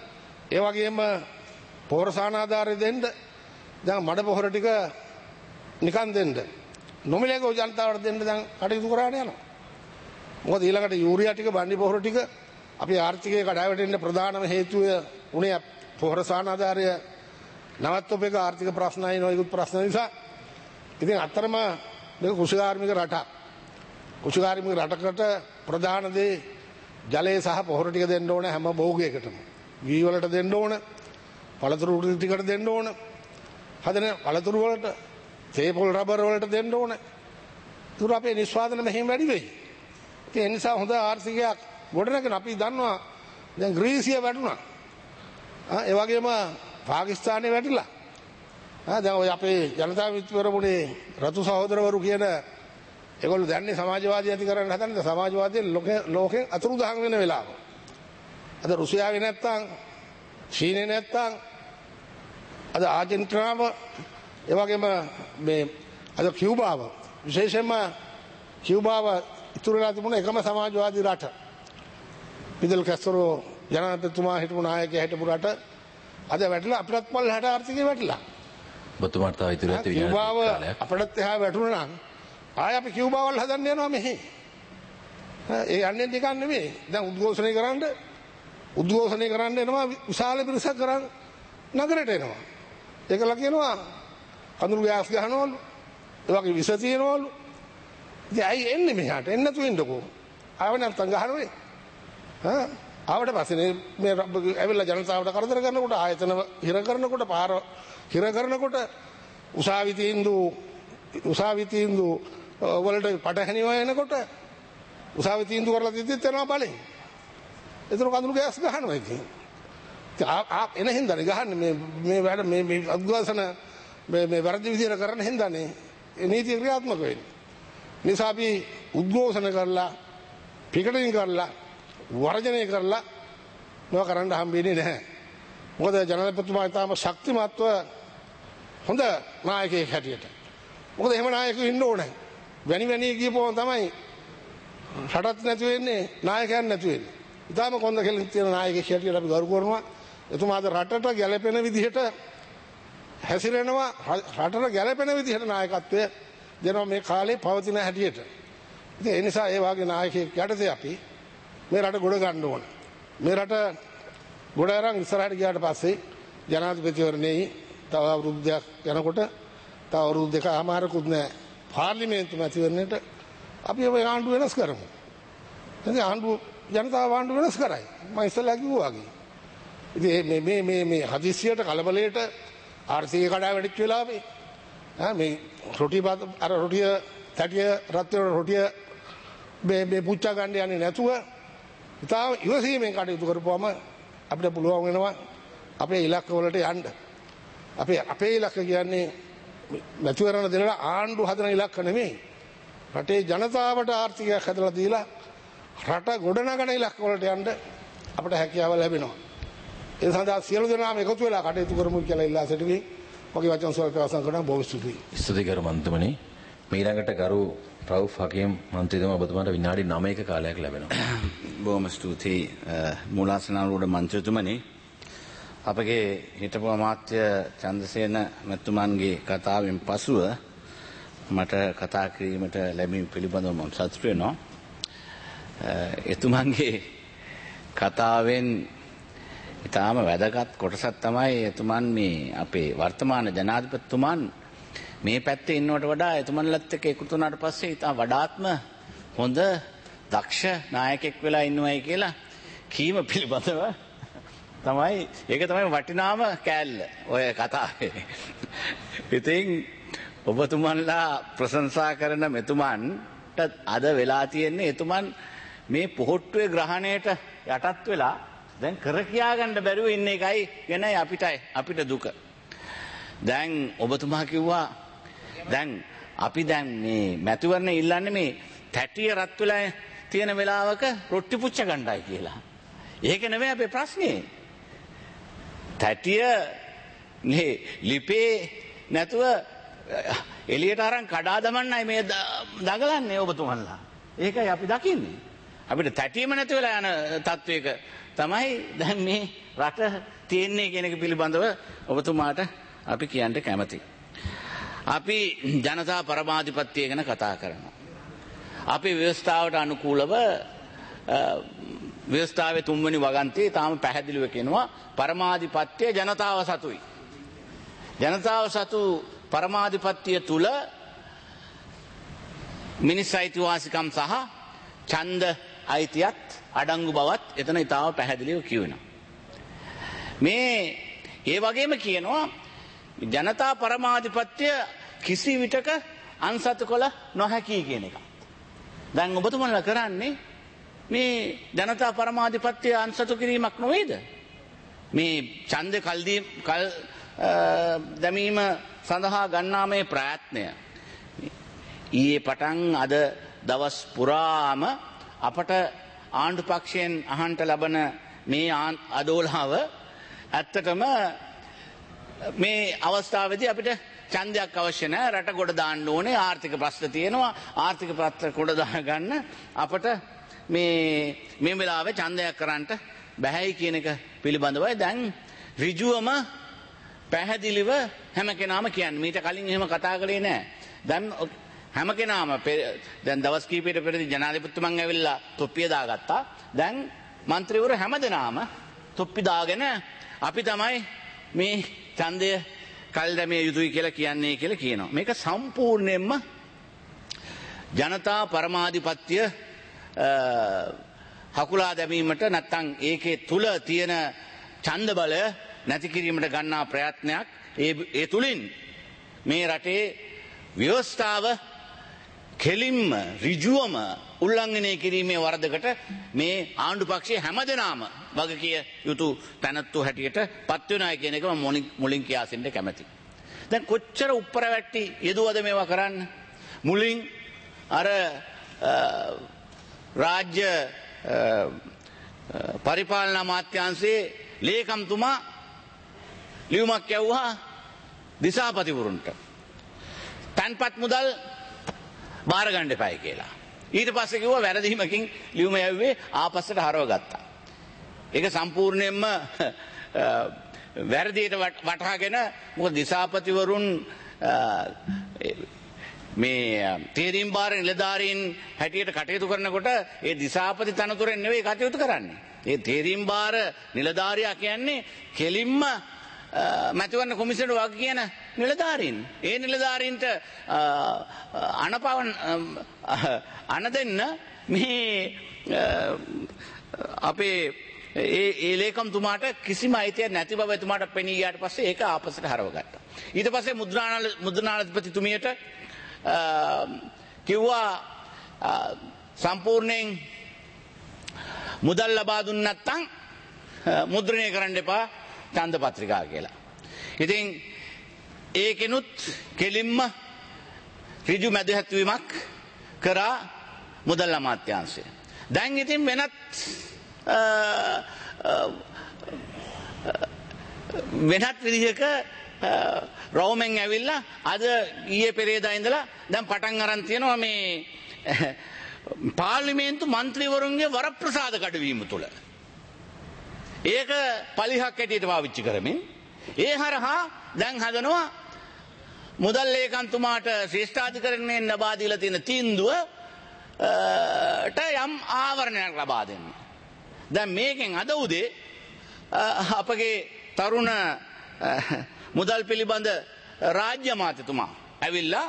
ඒ වගේම පොහොර සානාධාරය දෙන්න දැන් මඩ පොහොර ටික නිකන් දෙන්න නොමිලේක ජනතාවට දෙන්න දැන් කටයුතු කරාගෙන යනවා. මොකද ඊළඟට යූරියා ටික බණ්ඩි පොහොර ටික අපි ආර්ථිකයේ කඩාවැටෙන්න ප්‍රධානම හේතුව උනේ පොහොර සානාධාරය නවත්වපු එක ආර්ථික ප්‍රශ්නයි නොයෙකුත් ප්‍රශ්න නිසා. ඉතින් අත්‍තරම මේක කෘෂිකාර්මික රටක්. කෘෂිකාර්මික රටකට ප්‍රධාන දේ ජලය සහ පොහොර ටික දෙන්න ඕන හැම භෝගයකටම. වී වලට දෙන්න ඕන, පළතුරු ටිකට දෙන්න ඕන. හදන පළතුරු වලට, තේපොල් රබර් වලට දෙන්න ඕන. ඒතර අපේ නිෂ්පාදන මෙහෙම වැඩි වෙයි. ඒ නිසා හොඳ ආර්ථිකයක් ගොඩනගෙන අපි දන්නවා දැන් ග්‍රීසිය වැටුණා. ආ ඒ වගේම පාකිස්තානේ වැටිලා. ආ දැන් ඔය අපේ ජනතා විත්වරමුණේ රතු සහෝදරවරු කියන ඒගොල්ලෝ දැන්නේ සමාජවාදී ඇති කරන්න හදන්නේ සමාජවාදීන් ලෝකෙන් අතුරුදහන් වෙන වෙලාව. අද රුසියාවේ නැත්තම් චීනේ නැත්තම් අද ආජන්ටිනාව ඒ වගේම මේ අද කියුබාව විශේෂයෙන්ම කියුබාව ඉතුරුලා තිබුණ එකම සමාජවාදී රට. පිදල් කැස්ට්‍රෝ ජනාධිපතිතුමා හිටපු නායකයා හිටපු රට අද වැටිලා අපිටත් පල්ලෙහාට ආර්ථිකය වැටිලා. ඔබතුමාට තව ඉතුරු ඇති කියුබාව අපිටත් එහා වැටුණා නම් ආය අපි කියුබාවල් හදන්න යනවා මෙහි. ඒ යන්නේ නිකන් නෙමෙයි. දැන් උද්ඝෝෂණය කරන්න උද්ඝෝෂණය කරන්න එනවා විශාල පිරිසක් කරන් නගරයට එනවා. ඒකලා කියනවා කඳුළු ගෑස් ගහනවලු. ඒ වගේ විස තියනවලු. ඉතින් ඇයි එන්නේ මෙහාට? එන්න තු ඉන්නකෝ. ආව නැත්තම් ගහනවේ. හා ආවට පස්සේ මේ ඇවිල්ලා ජනතාවට කරදර කරනකොට ආයතන හිර කරනකොට පාර හිර කරනකොට උසාවි තීන්දු උසාවි තීන්දු වලට පටහැනිව එනකොට උසාවි තීන්දු කරලා තිද්දිත් යනවා බලෙන්. ඒතර කඳුළු ගෑස් ගහනවා ඉතින්. ආ එන හින්දානේ ගහන්නේ මේ මේ වැඩ මේ මේ අද්වාසන මේ මේ වැරදි විදියට කරන හින්දානේ නීති ක්‍රියාත්මක වෙන්නේ. නිසා අපි උද්ඝෝෂණ කරලා පිකටින් කරලා වර්ජනය කරලා මේවා කරන්න හම්බෙන්නේ නැහැ. මොකද ජනාධිපතිතුමා තාම ශක්තිමත්ව හොඳ නායකයෙක් හැටියට. මොකද එහෙම නායකයෙක් ඉන්න ඕනේ. වැනි වැනි ගියපුවම තමයි රටත් නැති වෙන්නේ නායකයන් නැති වෙන්නේ. ඊටාම කොන්ද කෙලින් තියෙන නායකයෙක් හැටියට අපි ගරු කරනවා. එතුමාද රටට ගැළපෙන විදිහට හැසිරෙනවා, රටට ගැළපෙන විදිහට නායකත්වය දෙනවා මේ කාලේ පවතින හැටියට. ඉතින් ඒ නිසා ඒ වගේ නායකයෙක් යටතේ අපි මේ රට ගොඩ ගන්න ඕන. මේ රට ගොඩ අරන් ඉස්සරහට ගියාට පස්සේ ජනාධිපතිවරණේ තව අවුරුද්දක් යනකොට තව අවුරුදු දෙකමාරකුත් නැහැ පාර්ලිමේන්තු මැතිවරණයට අපි ඔය ආණ්ඩුව වෙනස් කරමු. ඉතින් ආණ්ඩුව ජනතාව ආණ්ඩුව වෙනස් කරයි. මම ඉස්සෙල්ලා කිව්වා වගේ. ඉතින් මේ මේ මේ මේ හදිස්සියට කලබලයට ආර්ථිකය කඩා වැටිච්ච වෙලාවේ ආ මේ රොටි අර රොටිය තටිය රත් වෙන රොටිය මේ මේ පුච්චා ගන්න යන්නේ නැතුව ඉතාල ඉවසීමෙන් කටයුතු කරපුවම අපිට පුළුවන් වෙනවා අපේ ඉලක්ක වලට යන්න. අපේ අපේ ඉලක්ක කියන්නේ මැතිවරණ දෙනවා ආණ්ඩු හදන ඉලක්ක නෙමෙයි. රටේ ජනතාවට ආර්ථිකයක් හදලා දීලා රට ගොඩනගන ඉලක්ක වලට යන්න අපිට හැකියාව ලැබෙනවා. ඒ සඳහා සියලු දෙනාම එකතු වෙලා කටයුතු කරමු කියලා ඉල්ලා සිටිමි. මගේ වචන ස්වල්ප අවසන් කරනවා. බොහොම ස්තුතියි. ස්තුතියි ගරු මන්ත්‍රමනි. ඊළඟට ගරු රවුෆ් හකීම් මන්ත්‍රීතුමා ඔබතුමාට විනාඩි නවයක කාලයක් ලැබෙනවා. බොහොම ස්තුතියි මූලාසනාරූඪ මන්ත්‍රීතුමනි. අපගේ හිටපු අමාත්‍ය චන්ද්‍රසේන මැතිතුමන්ගේ කතාවෙන් පසුව මට කතා කිරීමට ලැබීම පිළිබඳව මම සතුටු වෙනවා. එතුමන්ගේ කතාවෙන් ඉතාම වැදගත් කොටසක් තමයි එතුමන් මේ අපේ වර්තමාන ජනාධිපතිතුමන් මේ පැත්තේ ඉන්නවට වඩා එතුමන්ලත් එක්ක එකතු වුණාට පස්සේ ඉතා වඩාත්ම හොඳ දක්ෂ නායකයෙක් වෙලා ඉන්නවයි කියලා කීම පිළිබඳව තමයි ඒක තමයි වටිනාම කෑල්ල ඔය කතාවේ. ඉතින් ඔබතුමන්ලා ප්‍රශංසා කරන මෙතුමන්ට අද වෙලා තියෙන්නේ එතුමන් මේ පොහොට්ටුවේ ග්‍රහණයට යටත් වෙලා දැන් කර කියා ගන්න බැරුව ඉන්න එකයි ගැනයි අපිටයි අපිට දුක. දැන් ඔබතුමා කිව්වා දැන් අපි දැන් මේ මැතිවරණ ඉල්ලන්නේ මේ තැටිය රත් වෙලා තියෙන වෙලාවක රොට්ටි පුච්ච ගන්නයි කියලා. ඒක නෙමෙයි අපේ ප්‍රශ්නේ. තැටිය නේ ලිපේ නැතුව එළියට අරන් කඩා දමන්නයි මේ දඟලන්නේ ඔබතුමන්ලා. ඒකයි අපි දකින්නේ. අපිට තැටීම නැති වෙලා යන තත්වයක තමයි දැන් මේ රට තියෙන්නේ කියන එක පිළිබඳව ඔබතුමාට අපි කියන්න කැමතියි. අපි ජනතා පරමාධිපත්‍යය ගැන කතා කරනවා. අපි ව්‍යවස්ථාවට අනුකූලව ව්‍යවස්ථාවේ තුන්වෙනි වගන්තියේ තාම පැහැදිලිව කියනවා පරමාධිපත්‍යය ජනතාව සතුයි. ජනතාව සතු පරමාධිපත්‍යය තුල මිනිස් අයිතිවාසිකම් සහ ඡන්ද අයිතියත් අඩංගු බවත් එතන ඉතාම පැහැදිලිව කියවෙනවා. මේ ඒ වගේම කියනවා ජනතා පරමාධිපත්‍යය කිසි විටක අන්සතු කළ නොහැකි කියන එක. දැන් ඔබතුමන්ලා කරන්නේ මේ ජනතා පරමාධිපත්‍යය අන්සතු කිරීමක් නොවේද? මේ ඡන්ද කල්දී කල් දැමීම සඳහා ගන්නා මේ ප්‍රයත්නය ඊයේ පටන් අද දවස් පුරාම අපට ආණ්ඩු පක්ෂයෙන් අහන්ට ලබන මේ අදෝලාව ඇත්තටම මේ අවස්ථාවේදී අපිට ඡන්දයක් අවශ්‍ය නැහැ. රට ගොඩ දාන්න ඕනේ. ආර්ථික ප්‍රශ්න තියෙනවා. ආර්ථික ප්‍රශ්න ගොඩ දාගන්න අපට මේ මේ වෙලාවේ ඡන්දයක් කරන්නට බැහැයි කියන එක පිළිබඳවයි දැන් ඍජුවම පැහැදිලිව හැම කෙනාම කියන්නේ. මීට කලින් එහෙම කතා කළේ නැහැ. දැන් හැම කෙනාම දැන් දවස් කීපයකට පෙරදී ජනාධිපතිතුමන් ඇවිල්ලා තොප්පිය දාගත්තා. දැන් മന്ത്രിවරු හැමදෙනාම තොප්පි දාගෙන අපි තමයි මේ ඡන්දය කල් දැමිය යුතුයි කියලා කියන්නේ කියලා කියනවා. මේක සම්පූර්ණයෙන්ම ජනතා පරමාධිපත්‍ය හකුලා දැමීමට නැත්තම් ඒකේ තුල තියෙන ඡන්ද බලය නැති කිරීමට ගන්නා ප්‍රයත්නයක්. ඒ ඒ තුලින් මේ රටේ ව්‍යවස්ථාව කෙලින්ම ඍජුවම උල්ලංඝනය කිරීමේ වරදකට මේ ආණ්ඩු පක්ෂයේ හැමදෙනාම වගකිය යුතු තැනැත්තු හැටියට පත් වෙනවා කියන එක මම මුලින් කියා දෙන්න කැමැතියි. දැන් කොච්චර උප්පරවැට්ටි යෙදුවද මේවා කරන්න? මුලින් අර රාජ්‍ය පරිපාලන අමාත්‍යාංශයේ ලේකම්තුමා ලියුමක් යවුවා දිසාපතිවරුන්ට. තන්පත් මුදල් බාර ගන්න එපායි කියලා. ඊට පස්සේ කිව්වා වැරදීමකින් ලියුම යවුවේ ආපස්සට හරව ගත්තා. ඒක සම්පූර්ණයෙන්ම වැරදියට වටහාගෙන මොකද දිසාපතිවරුන් මේ තේරීම් බාර නිලධාරීන් හැටියට කටයුතු කරනකොට ඒ දිසාපති තනතුරෙන් නෙවෙයි කටයුතු කරන්නේ. ඒ තේරීම් බාර නිලධාරියා කියන්නේ කෙලින්ම මැතිවරණ කොමිසමට වග කියන නිලධාරීන්. ඒ නිලධාරීන්ට අනපවන් අන දෙන්න මේ අපේ ඒ ඒ ලේකම්තුමාට කිසිම අයිතියක් නැති බව එතුමාට පෙනී ගියාට පස්සේ ඒක ආපස්සට හරව ගත්තා. ඊට පස්සේ මුද්‍රාණාල මුද්‍රණාධිපතිතුමියට කිව්වා සම්පූර්ණයෙන් මුදල් ලබා දුන්න නැත්නම් මුද්‍රණය කරන්න එපා ඡන්ද පත්‍රිකා කියලා. ඉතින් ඒකෙනුත් කෙලින්ම ඍජු මැදිහත්වීමක් කරා මුදල් අමාත්‍යාංශය. දැන් ඉතින් වෙනත් වෙනත් විදිහක රෝමෙන් ඇවිල්ලා අද ඊයේ පෙරේදා ඉඳලා දැන් පටන් අරන් තියෙනවා මේ පාර්ලිමේන්තු මන්ත්‍රීවරුන්ගේ වරප්‍රසාද කඩවීම තුළ. ඒක පලිහක් ඇටියට පාවිච්චි කරමින් ඒ හරහා දැන් හදනවා මුදල් ලේකම්තුමාට ශ්‍රේෂ්ඨාධිකරණයෙන් ලබා දීලා තියෙන තීන්දුවට යම් ආවරණයක් ලබා දෙන්න. දැන් මේකෙන් අද උදේ අපගේ තරුණ මුදල් පිළිබඳ රාජ්‍ය අමාත්‍යතුමා ඇවිල්ලා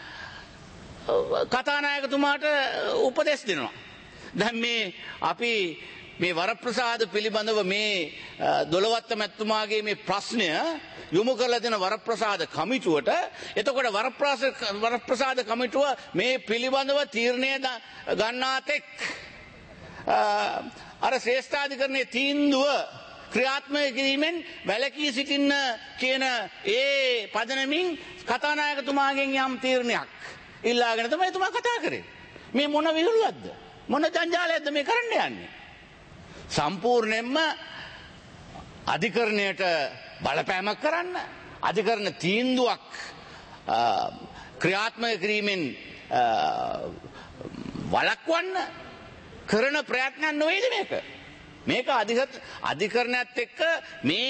කතානායකතුමාට උපදෙස් දෙනවා. දැන් මේ අපි මේ වරප්‍රසාද පිළිබඳව මේ දොළවත්ත මැතිතුමාගේ මේ ප්‍රශ්නය යොමු කරලා දෙන වරප්‍රසාද කමිටුවට එතකොට වරප්‍රසාද කමිටුව මේ පිළිබඳව තීරණය ගන්නා තෙක් අර ශ්‍රේෂ්ඨාධිකරණයේ තීන්දුව ක්‍රියාත්මක කිරීමෙන් වැළකී සිටින්න කියන ඒ පදනමින් කතානායකතුමාගෙන් යම් තීරණයක් ඉල්ලාගෙන තමයි එතුමා කතා කරේ. මේ මොන විහිළුවක්ද? මොන ජංජාලයක්ද මේ කරන්න යන්නේ? සම්පූර්ණයෙන්ම අධිකරණයට බලපෑමක් කරන්න, අධිකරණ තීන්දුවක් ක්‍රියාත්මක කිරීමෙන් වළක්වන්න කරන ප්‍රයත්නයක් නෙවෙයිද මේක? මේක අධිකරණයත් එක්ක මේ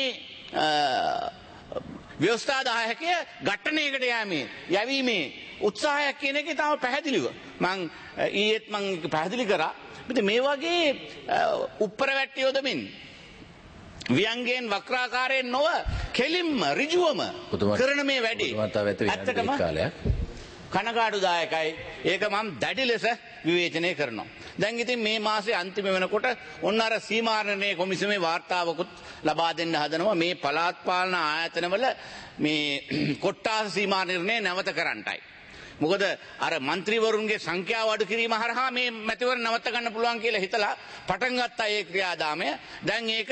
ව්‍යවස්ථාදායකය ඝට්ටණයකට යෑමේ යැවීමේ උත්සාහයක් කියන එක තාම පැහැදිලිව මං ඊයේත් මං පැහැදිලි කරා. ඉතින් මේ වගේ උප්පර වැට්ටි යොදමින් ව්‍යංගයෙන් වක්‍රාකාරයෙන් නොව කෙලින්ම ඍජුවම කරන මේ වැඩේ ඇත්තටම කනගාටුදායකයි. ඒක මම දැඩි ලෙස විවේචනය කරනවා. දැන් ඉතින් මේ මාසේ අන්තිම වෙනකොට ඔන්න අර සීමාරණේ කොමිසමේ වාර්තාවකුත් ලබා දෙන්න හදනවා මේ පළාත් පාලන ආයතනවල මේ කොට්ටාස සීමා නිර්ණය නැවත කරන්නයි. මොකද අර മന്ത്രിවරුන්ගේ සංඛ්‍යාව අඩු කිරීම හරහා මේ මැතිවරණ නවත්ත ගන්න පුළුවන් කියලා හිතලා පටන් ගත්තා ඒ ක්‍රියාදාමය. දැන් ඒක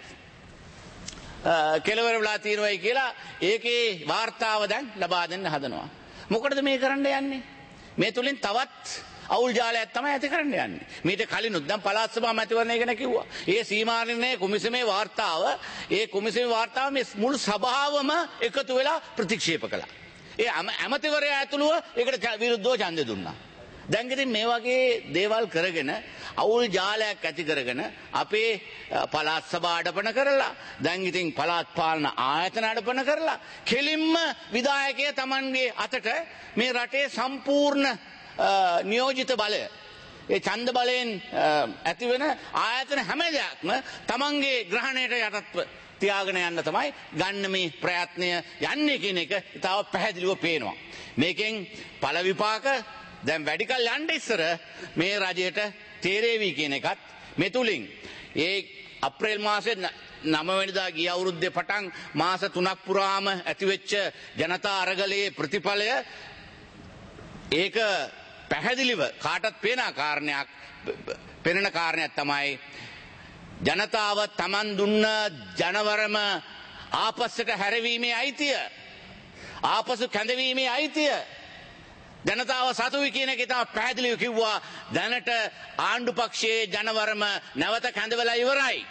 කෙලවර වෙලා තියෙනවායි කියලා ඒකේ වාර්තාව දැන් ලබා දෙන්න හදනවා. මොකටද මේ කරන්න යන්නේ? මේ තුලින් තවත් අවුල් ජාලයක් තමයි ඇති කරන්න යන්නේ. මීට කලිනුත් දැන් පළාත් සභා මැතිවරණය ගැන කිව්වා. ඒ සීමාරණයේ කොමිසමේ වාර්තාව, ඒ කොමිසමේ වාර්තාව මේ මුළු සභාවම එකතු වෙලා ප්‍රතික්ෂේප කළා. ඒ ඇමතිවරයා ඇතුළුව ඒකට විරුද්ධව ඡන්දය දුන්නා. දැන් ඉතින් මේ වගේ දේවල් කරගෙන අවුල් ජාලයක් ඇති කරගෙන අපේ පළාත් සභා අඩපණ කරලා දැන් ඉතින් පළාත් පාලන ආයතන අඩපණ කරලා කෙලින්ම විධායකයා Tamanගේ අතට මේ රටේ සම්පූර්ණ නියෝජිත බලය ඒ ඡන්ද බලයෙන් ඇතිවෙන ආයතන හැම දෙයක්ම Tamanගේ ග්‍රහණයට යටත්ව තියාගෙන යන්න තමයි ගන්න මේ ප්‍රයත්නය යන්නේ කියන එක ඉතාල පැහැදිලිව පේනවා. මේකෙන් ඵල විපාක දැන් වැඩි කල් යන්න ඉස්සර මේ රජයට තේරේවි කියන එකත් මෙතුලින් ඒ අප්‍රේල් මාසේ නව වෙනිදා ගිය අවුරුද්දේ පටන් මාස තුනක් පුරාම ඇතිවෙච්ච ජනතා අරගලයේ ප්‍රතිඵලය ඒක පැහැදිලිව කාටත් පේන කාරණයක් පෙනෙන කාරණයක් තමයි ජනතාව Taman දුන්න ජනවරම ආපස්සට හැරවීමේ අයිතිය ආපසු කැඳවීමේ අයිතිය ජනතාව සතුයි කියන එක තමයි පැහැදිලිව කිව්වා. දැනට ආණ්ඩු පක්ෂයේ ජනවරම නැවත කැඳවලා ඉවරයි.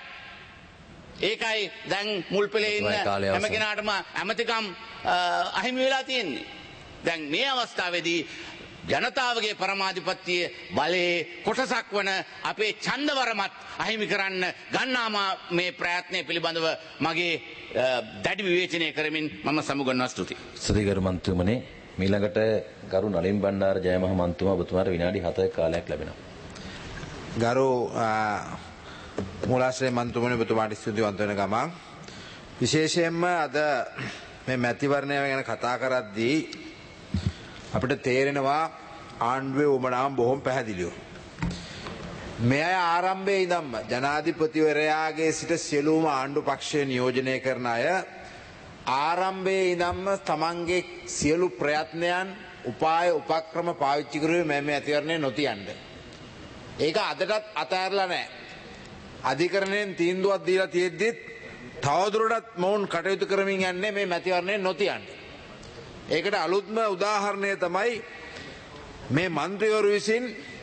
ඒකයි දැන් මුල් පෙළේ ඉන්න හැම කෙනාටම ඇමතිකම් අහිමි වෙලා තියෙන්නේ. දැන් මේ අවස්ථාවේදී ජනතාවගේ පරමාධිපත්‍යයේ බලයේ කොටසක් වන අපේ ඡන්දවරමත් අහිමි කරන්න ගන්නාම මේ ප්‍රයත්නය පිළිබඳව මගේ දැඩි විවේචනය කරමින් මම සමුගන්නවා. ස්තුතියි. සුදීගරු මන්ත්‍රීතුමනි, මීළඟට ගරු නලින් බණ්ඩාර ජයමහ මන්ත්‍රීතුමා ඔබතුමාට විනාඩි හතක කාලයක් ලැබෙනවා. ගරු මූලාශ්‍රය මන්ත්‍රීතුමනි, ඔබතුමාට ස්තුතිවන්ත වෙන ගමන් විශේෂයෙන්ම අද මේ මැතිවරණය ගැන කතා කරද්දී අපිට තේරෙනවා ආණ්ඩුවේ උමනාව බොහොම පැහැදිලිව. මේ ආරම්භයේ ඉඳන්ම ජනාධිපතිවරයාගේ සිට සියලුම ආණ්ඩු පක්ෂය නියෝජනය කරන අය ආරම්භයේ ඉඳන්ම තමන්ගේ සියලු ප්‍රයත්නයන් උපාය උපක්‍රම පාවිච්චි කරුවේ මේ මැතිවරණය නොතියන්න. ඒක අදටත් අතහැරලා නැහැ. අධිකරණයෙන් තීන්දුවක් දීලා තියෙද්දිත් තවදුරටත් මොවුන් කටයුතු කරමින් යන්නේ මේ මැතිවරණය නොතියන්න. ඒකට අලුත්ම උදාහරණය තමයි මේ මන්ත්‍රීවරු විසින්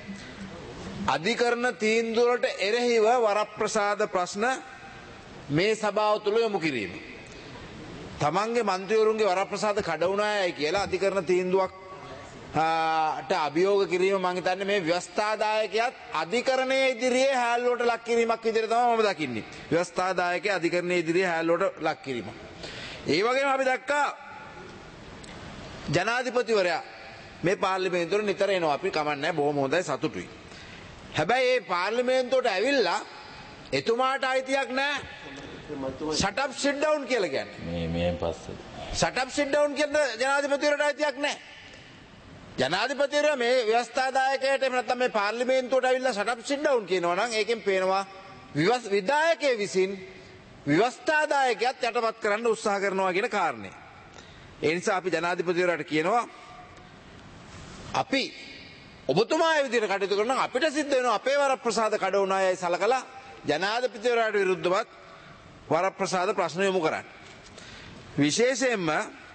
අධිකරණ තීන්දුව වලට එරෙහිව වරප්‍රසාද ප්‍රශ්න මේ සභාව තුළ යොමු කිරීම. තමන්ගේ මන්ත්‍රීවරුන්ගේ වරප්‍රසාද කඩ වුණායයි කියලා අධිකරණ තීන්දුවක්ට අභියෝග කිරීම මම හිතන්නේ මේ ව්‍යවස්ථාදායකයාත් අධිකරණයේ ඉදිරියේ හැල්ලුවට ලක් කිරීමක් විදිහට තමයි මම දකින්නේ. ව්‍යවස්ථාදායකයා අධිකරණයේ ඉදිරියේ හැල්ලුවට ලක් කිරීම. ඒ වගේම අපි දැක්කා ජනාධිපතිවරයා මේ පාර්ලිමේන්තුවට නිතර එනවා. අපි කමන්නේ බොහොම හොඳයි, සතුටුයි. හැබැයි මේ පාර්ලිමේන්තුවට ඇවිල්ලා එතුමාට අයිතියක් නැහැ shut up sit down කියලා කියන්නේ. මේ මෙන් පස්සේ shut up sit down කියන ජනාධිපතිවරයාට අයිතියක් නැහැ. ජනාධිපතිවරයා මේ ව්‍යවස්ථාදායකයට එහෙම නැත්නම් මේ පාර්ලිමේන්තුවට ඇවිල්ලා shut up sit down කියනවා නම් ඒකෙන් පේනවා විධායකයේ විසින් ව්‍යවස්ථාදායකයත් යටපත් කරන්න උත්සාහ කරනවා කියන කාරණේ. ඒ නිසා අපි ජනාධිපතිවරයාට කියනවා අපි ඔබතුමා විදිහට කටයුතු කරනවා අපිට සිද්ධ වෙනවා අපේ වරප්‍රසාද කඩ වුණායයි සලකලා ජනාධිපතිවරයාට විරුද්ධවත් වරප්‍රසාද ප්‍රශ්න යොමු කරන්න. විශේෂයෙන්ම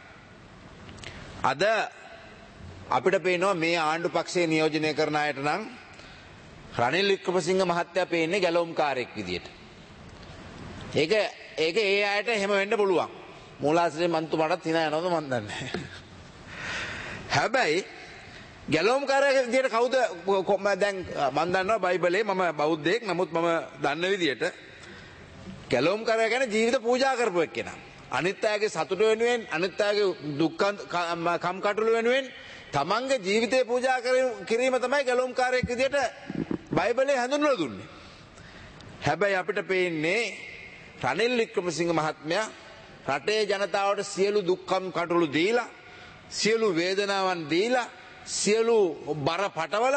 අද අපිට පේනවා මේ ආණ්ඩු පක්ෂයේ නියෝජනය කරන අයට නම් රනිල් වික්‍රමසිංහ මහත්තයා පේන්නේ ගැලවුම්කාරයෙක් විදියට. ඒක ඒක ඒ අයට එහෙම වෙන්න පුළුවන්. මූලාශ්‍රයේ මන්තුමාටත් hina යනවද මන් දන්නේ නැහැ. හැබැයි ගැලවුම්කාරයෙක් විදියට කවුද දැන් මම දන්නවා බයිබලේ මම බෞද්ධයෙක් නමුත් මම දන්න විදියට ගැලවුම්කාරයා කියන්නේ ජීවිත පූජා කරපු එක්කෙනා. අනිත් අයගේ සතුට වෙනුවෙන් අනිත් අයගේ දුක් කම්කටොළු වෙනුවෙන් තමන්ගේ ජීවිතේ පූජා කිරීම තමයි ගැලවුම්කාරයෙක් විදියට බයිබලේ හඳුන්වලා දුන්නේ. හැබැයි අපිට පේන්නේ රනිල් වික්‍රමසිංහ මහත්මයා රටේ ජනතාවට සියලු දුක්ඛම් කටළු දීලා සියලු වේදනාවන් දීලා සියලු බර පටවල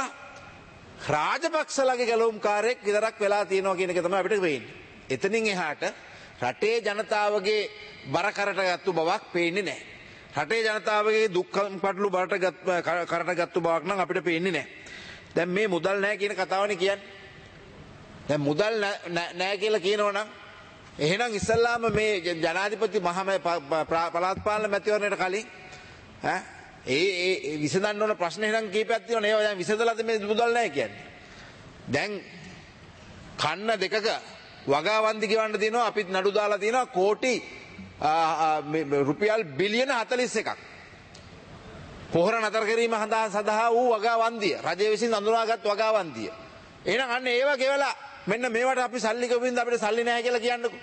රාජපක්ෂලගේ ගැලවුම්කාරයෙක් විතරක් වෙලා තියෙනවා කියන එක තමයි අපිට පේන්නේ. එතනින් එහාට රටේ ජනතාවගේ බර කරට ගත්තු බවක් පේන්නේ නැහැ. රටේ ජනතාවගේ දුක්ඛම් කටළු බරට කරට ගත්තු බවක් නම් අපිට පේන්නේ නැහැ. දැන් මේ මුදල් නැහැ කියන කතාවනේ කියන්නේ. දැන් මුදල් නැහැ කියලා කියනවනම් එහෙනම් ඉස්සල්ලාම මේ ජනාධිපති මහම පළාත් පාලන මැතිවරණයට කලින් ඈ ඒ ඒ විසඳන්න ඕන ප්‍රශ්න එහෙනම් කීපයක් තියෙනවා. ඒවා දැන් විසඳලාද මේ මුදල් නැහැ කියන්නේ. දැන් කන්න දෙකක වගාවන්දි ගෙවන්න තියෙනවා. අපිත් නඩු දාලා තියෙනවා කෝටි රුපියල් බිලියන හතළිස් එකක්. පොහොර නතර කිරීම සඳහා වූ වගාවන්දිය රජය විසින් අඳුනාගත් වගාවන්දිය. එහෙනම් අන්න ඒවා ගෙවලා මෙන්න මේවට අපි සල්ලි ගෙවින්ද අපිට සල්ලි නැහැ කියලා කියන්නකෝ.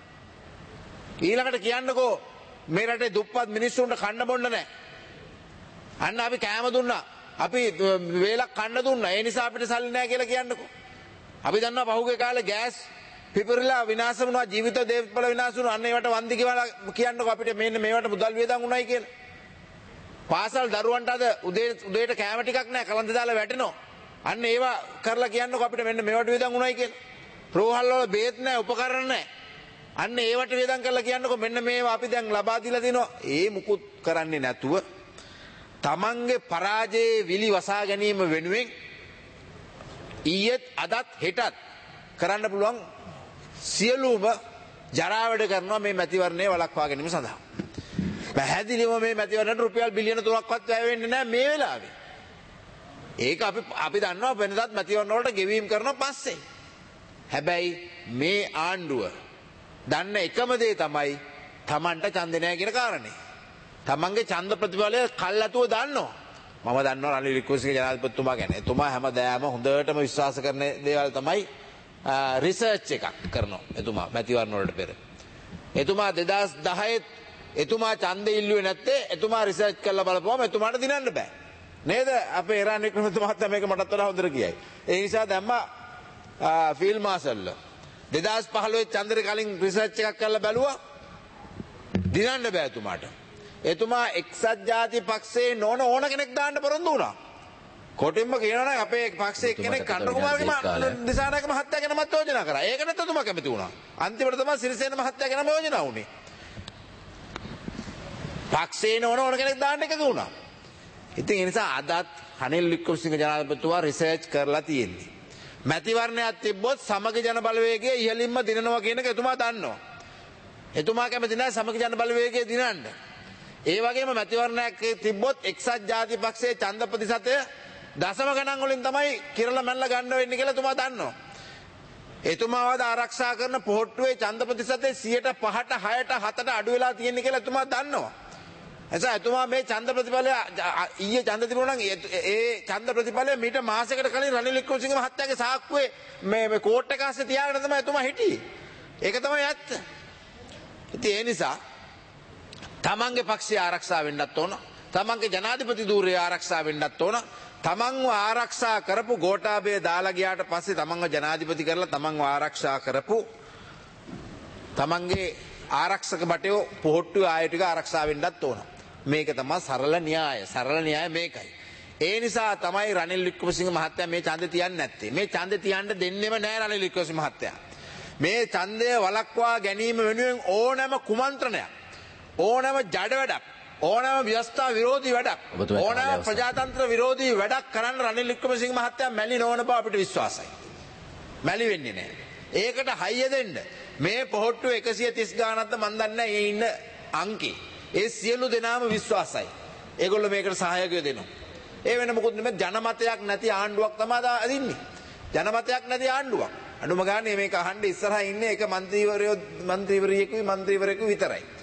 ඊළඟට කියන්නකෝ මේ රටේ දුප්පත් මිනිස්සුන්ට කන්න බොන්න නැහැ. අන්න අපි කෑම දුන්නා. අපි වේලක් කන්න දුන්නා. ඒ නිසා අපිට සල්ලි නැහැ කියලා කියන්නකෝ. අපි දන්නවා පහුගිය කාලේ ගෑස් පිපිරිලා විනාශ වුණා ජීවිත දේපල විනාශ වුණා. අන්න ඒවට වන්දි ගෙවලා කියන්නකෝ අපිට මෙන්න මේවට මුදල් වියදම් උණයි කියලා. පාසල් දරුවන්ට අද උදේ උදේට කෑම ටිකක් නැහැ කලන්ත දාලා වැටෙනවා. අන්න ඒවා කරලා කියන්නකෝ අපිට මෙන්න මේවට වියදම් උණයි කියලා. රෝහල් වල බේත් නැහැ උපකරණ නැහැ. අන්න ඒවට වියදම් කරලා කියන්නකෝ මෙන්න මේවා අපි දැන් ලබා දීලා තිනවා. ඒ මුකුත් කරන්නේ නැතුව තමන්ගේ පරාජයේ විලි වසා ගැනීම වෙනුවෙන් ඊයේත් අදත් හෙටත් කරන්න පුළුවන් සියලුම ජරා වැඩ කරනවා මේ මැතිවරණය වළක්වා ගැනීම සඳහා. පැහැදිලිවම මේ මැතිවරණයට රුපියල් බිලියන තුනක්වත් වැය වෙන්නේ නැහැ මේ වෙලාවේ. ඒක අපි අපි දන්නවා වෙනදත් මැතිවරණ වලට ගෙවීම් කරන පස්සේ. හැබැයි මේ ආණ්ඩුව දන්න එකම දේ තමයි Tamanට ඡන්දේ නැහැ කියන කාරණේ. තමන්ගේ ඡන්ද ප්‍රතිඵලය කල්ැතුව දන්නවා. මම දන්නවා රනිල් වික්‍රමසිංහ ජනාධිපතිතුමා ගැන. එතුමා හැමදාම හොඳටම විශ්වාස කරන දේවල් තමයි රිසර්ච් එකක් කරනවා. එතුමා මැතිවරණ වලට පෙර. එතුමා දෙදාස් දහයේ එතුමා ඡන්දෙ ඉල්ලුවේ නැත්තේ එතුමා රිසර්ච් කරලා බලපුවම එතුමාට දිනන්න බෑ. නේද? අපේ රනිල් වික්‍රමසිංහ මහත්තයා මේක මටත් වඩා හොඳට කියයි. ඒ නිසා දැම්මා ෆීල්ඩ් මාර්ෂල් දෙදාස් පහළොව ඡන්දෙට කලින් රිසර්ච් එකක් කරලා බැලුවා. දිනන්න බෑ එතුමාට. එතුමා එක්සත් ජාතික පක්ෂයේ නොන ඕන කෙනෙක් දාන්න පොරොන්දු වුණා. කොටින්ම කියනවා නම් අපේ පක්ෂයේ එක්කෙනෙක් කණ්ඩ කුමාරගේ දිසානායක මහත්තයා ගැන මත් යෝජනා කරා. ඒක නැත්නම් එතුමා කැමති වුණා. අන්තිමට තමයි සිරිසේන මහත්තයා ගැනම යෝජනා වුණේ. පක්ෂයේ නොන ඕන කෙනෙක් දාන්න එකතු වුණා. ඉතින් ඒ නිසා අදත් රනිල් වික්‍රමසිංහ ජනාධිපතිතුමා රිසර්ච් කරලා තියෙන්නේ. මැතිවරණයක් තිබ්බොත් සමගි ජන බලවේගය ඉහළින්ම දිනනවා කියන එක එතුමා දන්නවා. එතුමා කැමති නැහැ සමගි ජන බලවේගය දිනන්න. ඒ වගේම මැතිවරණයක් තිබ්බොත් එක්සත් ජාතික පක්ෂයේ ඡන්ද ප්‍රතිශතය දශම ගණන් වලින් තමයි කිරලා මැල්ල ගන්න වෙන්නේ කියලා එතුමා දන්නවා. එතුමාවද ආරක්ෂා කරන පොහොට්ටුවේ ඡන්ද ප්‍රතිශතය සියයට පහට හයට හතට අඩු වෙලා තියෙන කියලා එතුමා දන්නවා. එසා එතුමා මේ ඡන්ද ප්‍රතිඵලය ඊයේ ඡන්ද තිබුණා නම් ඒ ඡන්ද ප්‍රතිඵලය මීට මාසයකට කලින් රනිල් වික්‍රමසිංහ මහත්තයාගේ සාක්කුවේ මේ මේ කෝට් එක අස්සේ තියාගෙන තමයි එතුමා හිටියේ. ඒක තමයි ඇත්ත. ඉතින් ඒ නිසා තමන්ගේ පක්ෂය ආරක්ෂා වෙන්නත් ඕන. තමන්ගේ ජනාධිපති ධූරය ආරක්ෂා වෙන්නත් ඕන. තමන්ව ආරක්ෂා කරපු ගෝඨාභය දාලා ගියාට පස්සේ තමන්ව ජනාධිපති කරලා තමන්ව ආරක්ෂා කරපු තමන්ගේ ආරක්ෂක බටයෝ පොහොට්ටුවේ ආය ටික ආරක්ෂා වෙන්නත් ඕන. මේක තමයි සරල න්‍යාය. සරල න්‍යාය මේකයි. ඒ නිසා තමයි රනිල් වික්‍රමසිංහ මහත්තයා මේ ඡන්දේ තියන්නේ නැත්තේ. මේ ඡන්දේ තියන්න දෙන්නෙම නැහැ රනිල් වික්‍රමසිංහ මහත්තයා. මේ ඡන්දය වළක්වා ගැනීම වෙනුවෙන් ඕනෑම කුමන්ත්‍රණයක් ඕනෑම ජඩ වැඩක් ඕනෑම ව්‍යවස්ථා විරෝධී වැඩක් ඕනෑම ප්‍රජාතන්ත්‍ර විරෝධී වැඩක් කරන්න රනිල් වික්‍රමසිංහ මහත්තයා මැලි නොවන බව අපිට විශ්වාසයි. මැලි වෙන්නේ නැහැ. ඒකට හයිය දෙන්න මේ පොහොට්ටුව එකසිය තිස් ගානක්ද මන් දන්නේ නැහැ ඉන්න අංකේ. ඒ සියලු දෙනාම විශ්වාසයි. ඒගොල්ලෝ මේකට සහයෝගය දෙනවා. ඒ වෙන මොකුත් නෙමෙයි ජනමතයක් නැති ආණ්ඩුවක් තමයි අදින්නේ. ජනමතයක් නැති ආණ්ඩුවක්. අඩුම ගානේ මේක අහන්න ඉස්සරහා ඉන්නේ එක മന്ത്രിවරයෝ മന്ത്രിවරියෙකුයි മന്ത്രിවරයෙකු විතරයි.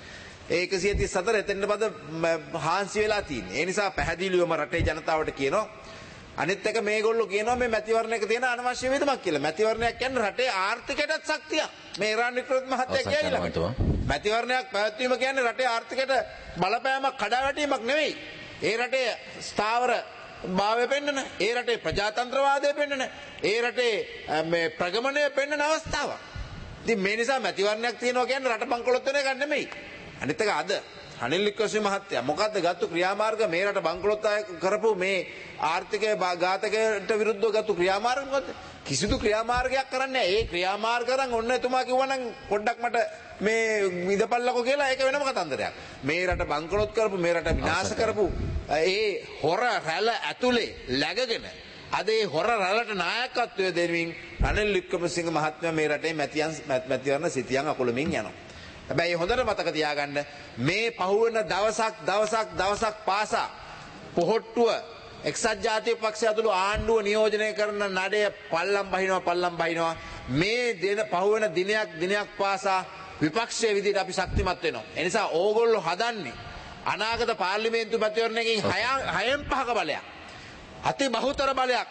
ඒ එකසිය තිස් හතර එතෙන්ට පද හාන්සි වෙලා තියෙන්නේ. ඒ නිසා පැහැදිලිවම රටේ ජනතාවට කියනවා අනිත් එක මේගොල්ලෝ කියනවා මේ මැතිවරණයක තියෙන අනවශ්‍ය වේදමක් කියලා. මැතිවරණයක් කියන්නේ රටේ ආර්ථිකයටත් ශක්තියක්. මේ ඉරාන් වික්‍රම මහත්තයා කියයිලා. මැතිවරණයක් පැවැත්වීම කියන්නේ රටේ ආර්ථිකයට බලපෑමක් කඩාවැටීමක් නෙවෙයි. ඒ රටේ ස්ථාවර භාවය පෙන්වන, ඒ රටේ ප්‍රජාතන්ත්‍රවාදය පෙන්වන, ඒ රටේ මේ ප්‍රගමණය පෙන්වන අවස්ථාවක්. ඉතින් මේ නිසා මැතිවරණයක් තියෙනවා කියන්නේ රට බංකොලොත් වෙන එක නෙමෙයි. අනිත් එක අද අනිල් වික්‍රමසිංහ මහත්තයා මොකද්ද ගත්තු ක්‍රියාමාර්ග මේ රට බංකොලොත් කරපු මේ ආර්ථිකය ඝාතකයට විරුද්ධව ගත්තු ක්‍රියාමාර්ග මොකද්ද? කිසිදු ක්‍රියාමාර්ගයක් කරන්නේ නැහැ. ඒ ක්‍රියාමාර්ග කරන් ඔන්න එතුමා කිව්වනම් පොඩ්ඩක් මට මේ විදපල්ලකෝ කියලා ඒක වෙනම කතන්දරයක්. මේ රට බංකොලොත් කරපු මේ රට විනාශ කරපු ඒ හොර රැළ ඇතුලේ läගගෙන අද ඒ හොර රැළට නායකත්වය දෙමින් අනිල් වික්‍රමසිංහ මහත්මයා මේ රටේ මැතියන් මැතිවරණ සිටියන් අකුලමින් යනවා. හැබැයි හොඳට මතක තියාගන්න මේ පහුවෙන දවසක් දවසක් දවසක් පාසා පොහොට්ටුව එක්සත් ජාතික පක්ෂය ඇතුළු ආණ්ඩුව නියෝජනය කරන නඩය පල්ලම් බහිනවා පල්ලම් බහිනවා මේ දින පහුවෙන දිනයක් දිනයක් පාසා විපක්ෂයේ විදිහට අපි ශක්තිමත් වෙනවා. ඒ නිසා ඕගොල්ලෝ හදන්නේ අනාගත පාර්ලිමේන්තු මැතිවරණයකින් හයෙන් පහක බලයක් අති බහුතර බලයක්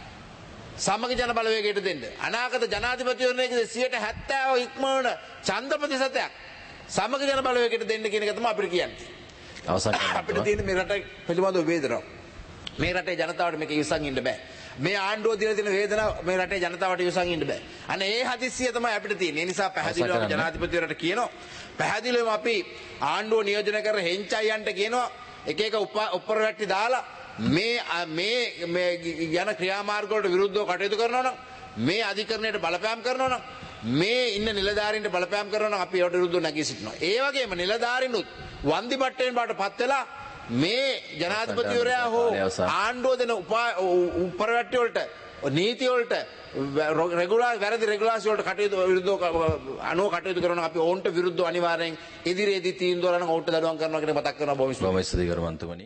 සමග ජන බලවේගයට දෙන්න. අනාගත ජනාධිපතිවරණයකදී සියයට හැත්තෑව ඉක්මවන ඡන්ද ප්‍රතිශතයක් සමග ජන බලවේගයට දෙන්න කියන එක තමයි අපිට කියන්නේ. අවසන් අපිට තියෙන මේ රට පිළිබඳව වේදනාව. මේ රටේ ජනතාවට මේක ඉවසන් ඉන්න බෑ. මේ ආණ්ඩුව දින දින වේදනාව මේ රටේ ජනතාවට ඉවසන් ඉන්න බෑ. අනේ ඒ හදිස්සිය තමයි අපිට තියෙන්නේ. ඒ නිසා පැහැදිලිවම ජනාධිපතිවරට කියනවා පැහැදිලිවම අපි ආණ්ඩුව නියෝජනය කර හෙන්චයියන්ට කියනවා එක එක උපර වැට්ටි දාලා මේ මේ මේ යන ක්‍රියාමාර්ග වලට විරුද්ධව කටයුතු කරනවා නම් මේ අධිකරණයට බලපෑම් කරනවා නම් මේ ඉන්න නිලධාරීන්ට බලපෑම් කරනවා නම් අපි ඒවට විරුද්ධව නැගී සිටිනවා. ඒ වගේම නිලධාරීනුත් වන්දි බට්ටෙන් බාටපත් වෙලා මේ ජනාධිපතිවරයා හෝ ආණ්ඩුව දෙන උපරවැට්ටි වලට නීති වලට රෙගුලාර් වැරදි රෙගුලාසි වලට කටයුතු විරුද්ධව අනුව කටයුතු කරනවා. අපි ඕන්ට විරුද්ධව අනිවාර්යෙන් ඉදිරියේදී තීන්දුව ගන්න ඕන්ට දඩුවම් කරනවා කියන මතක් කරනවා. බොහොම ස්තුතියි. බොහොම ස්තුතියි ගරුමන්තුමනි.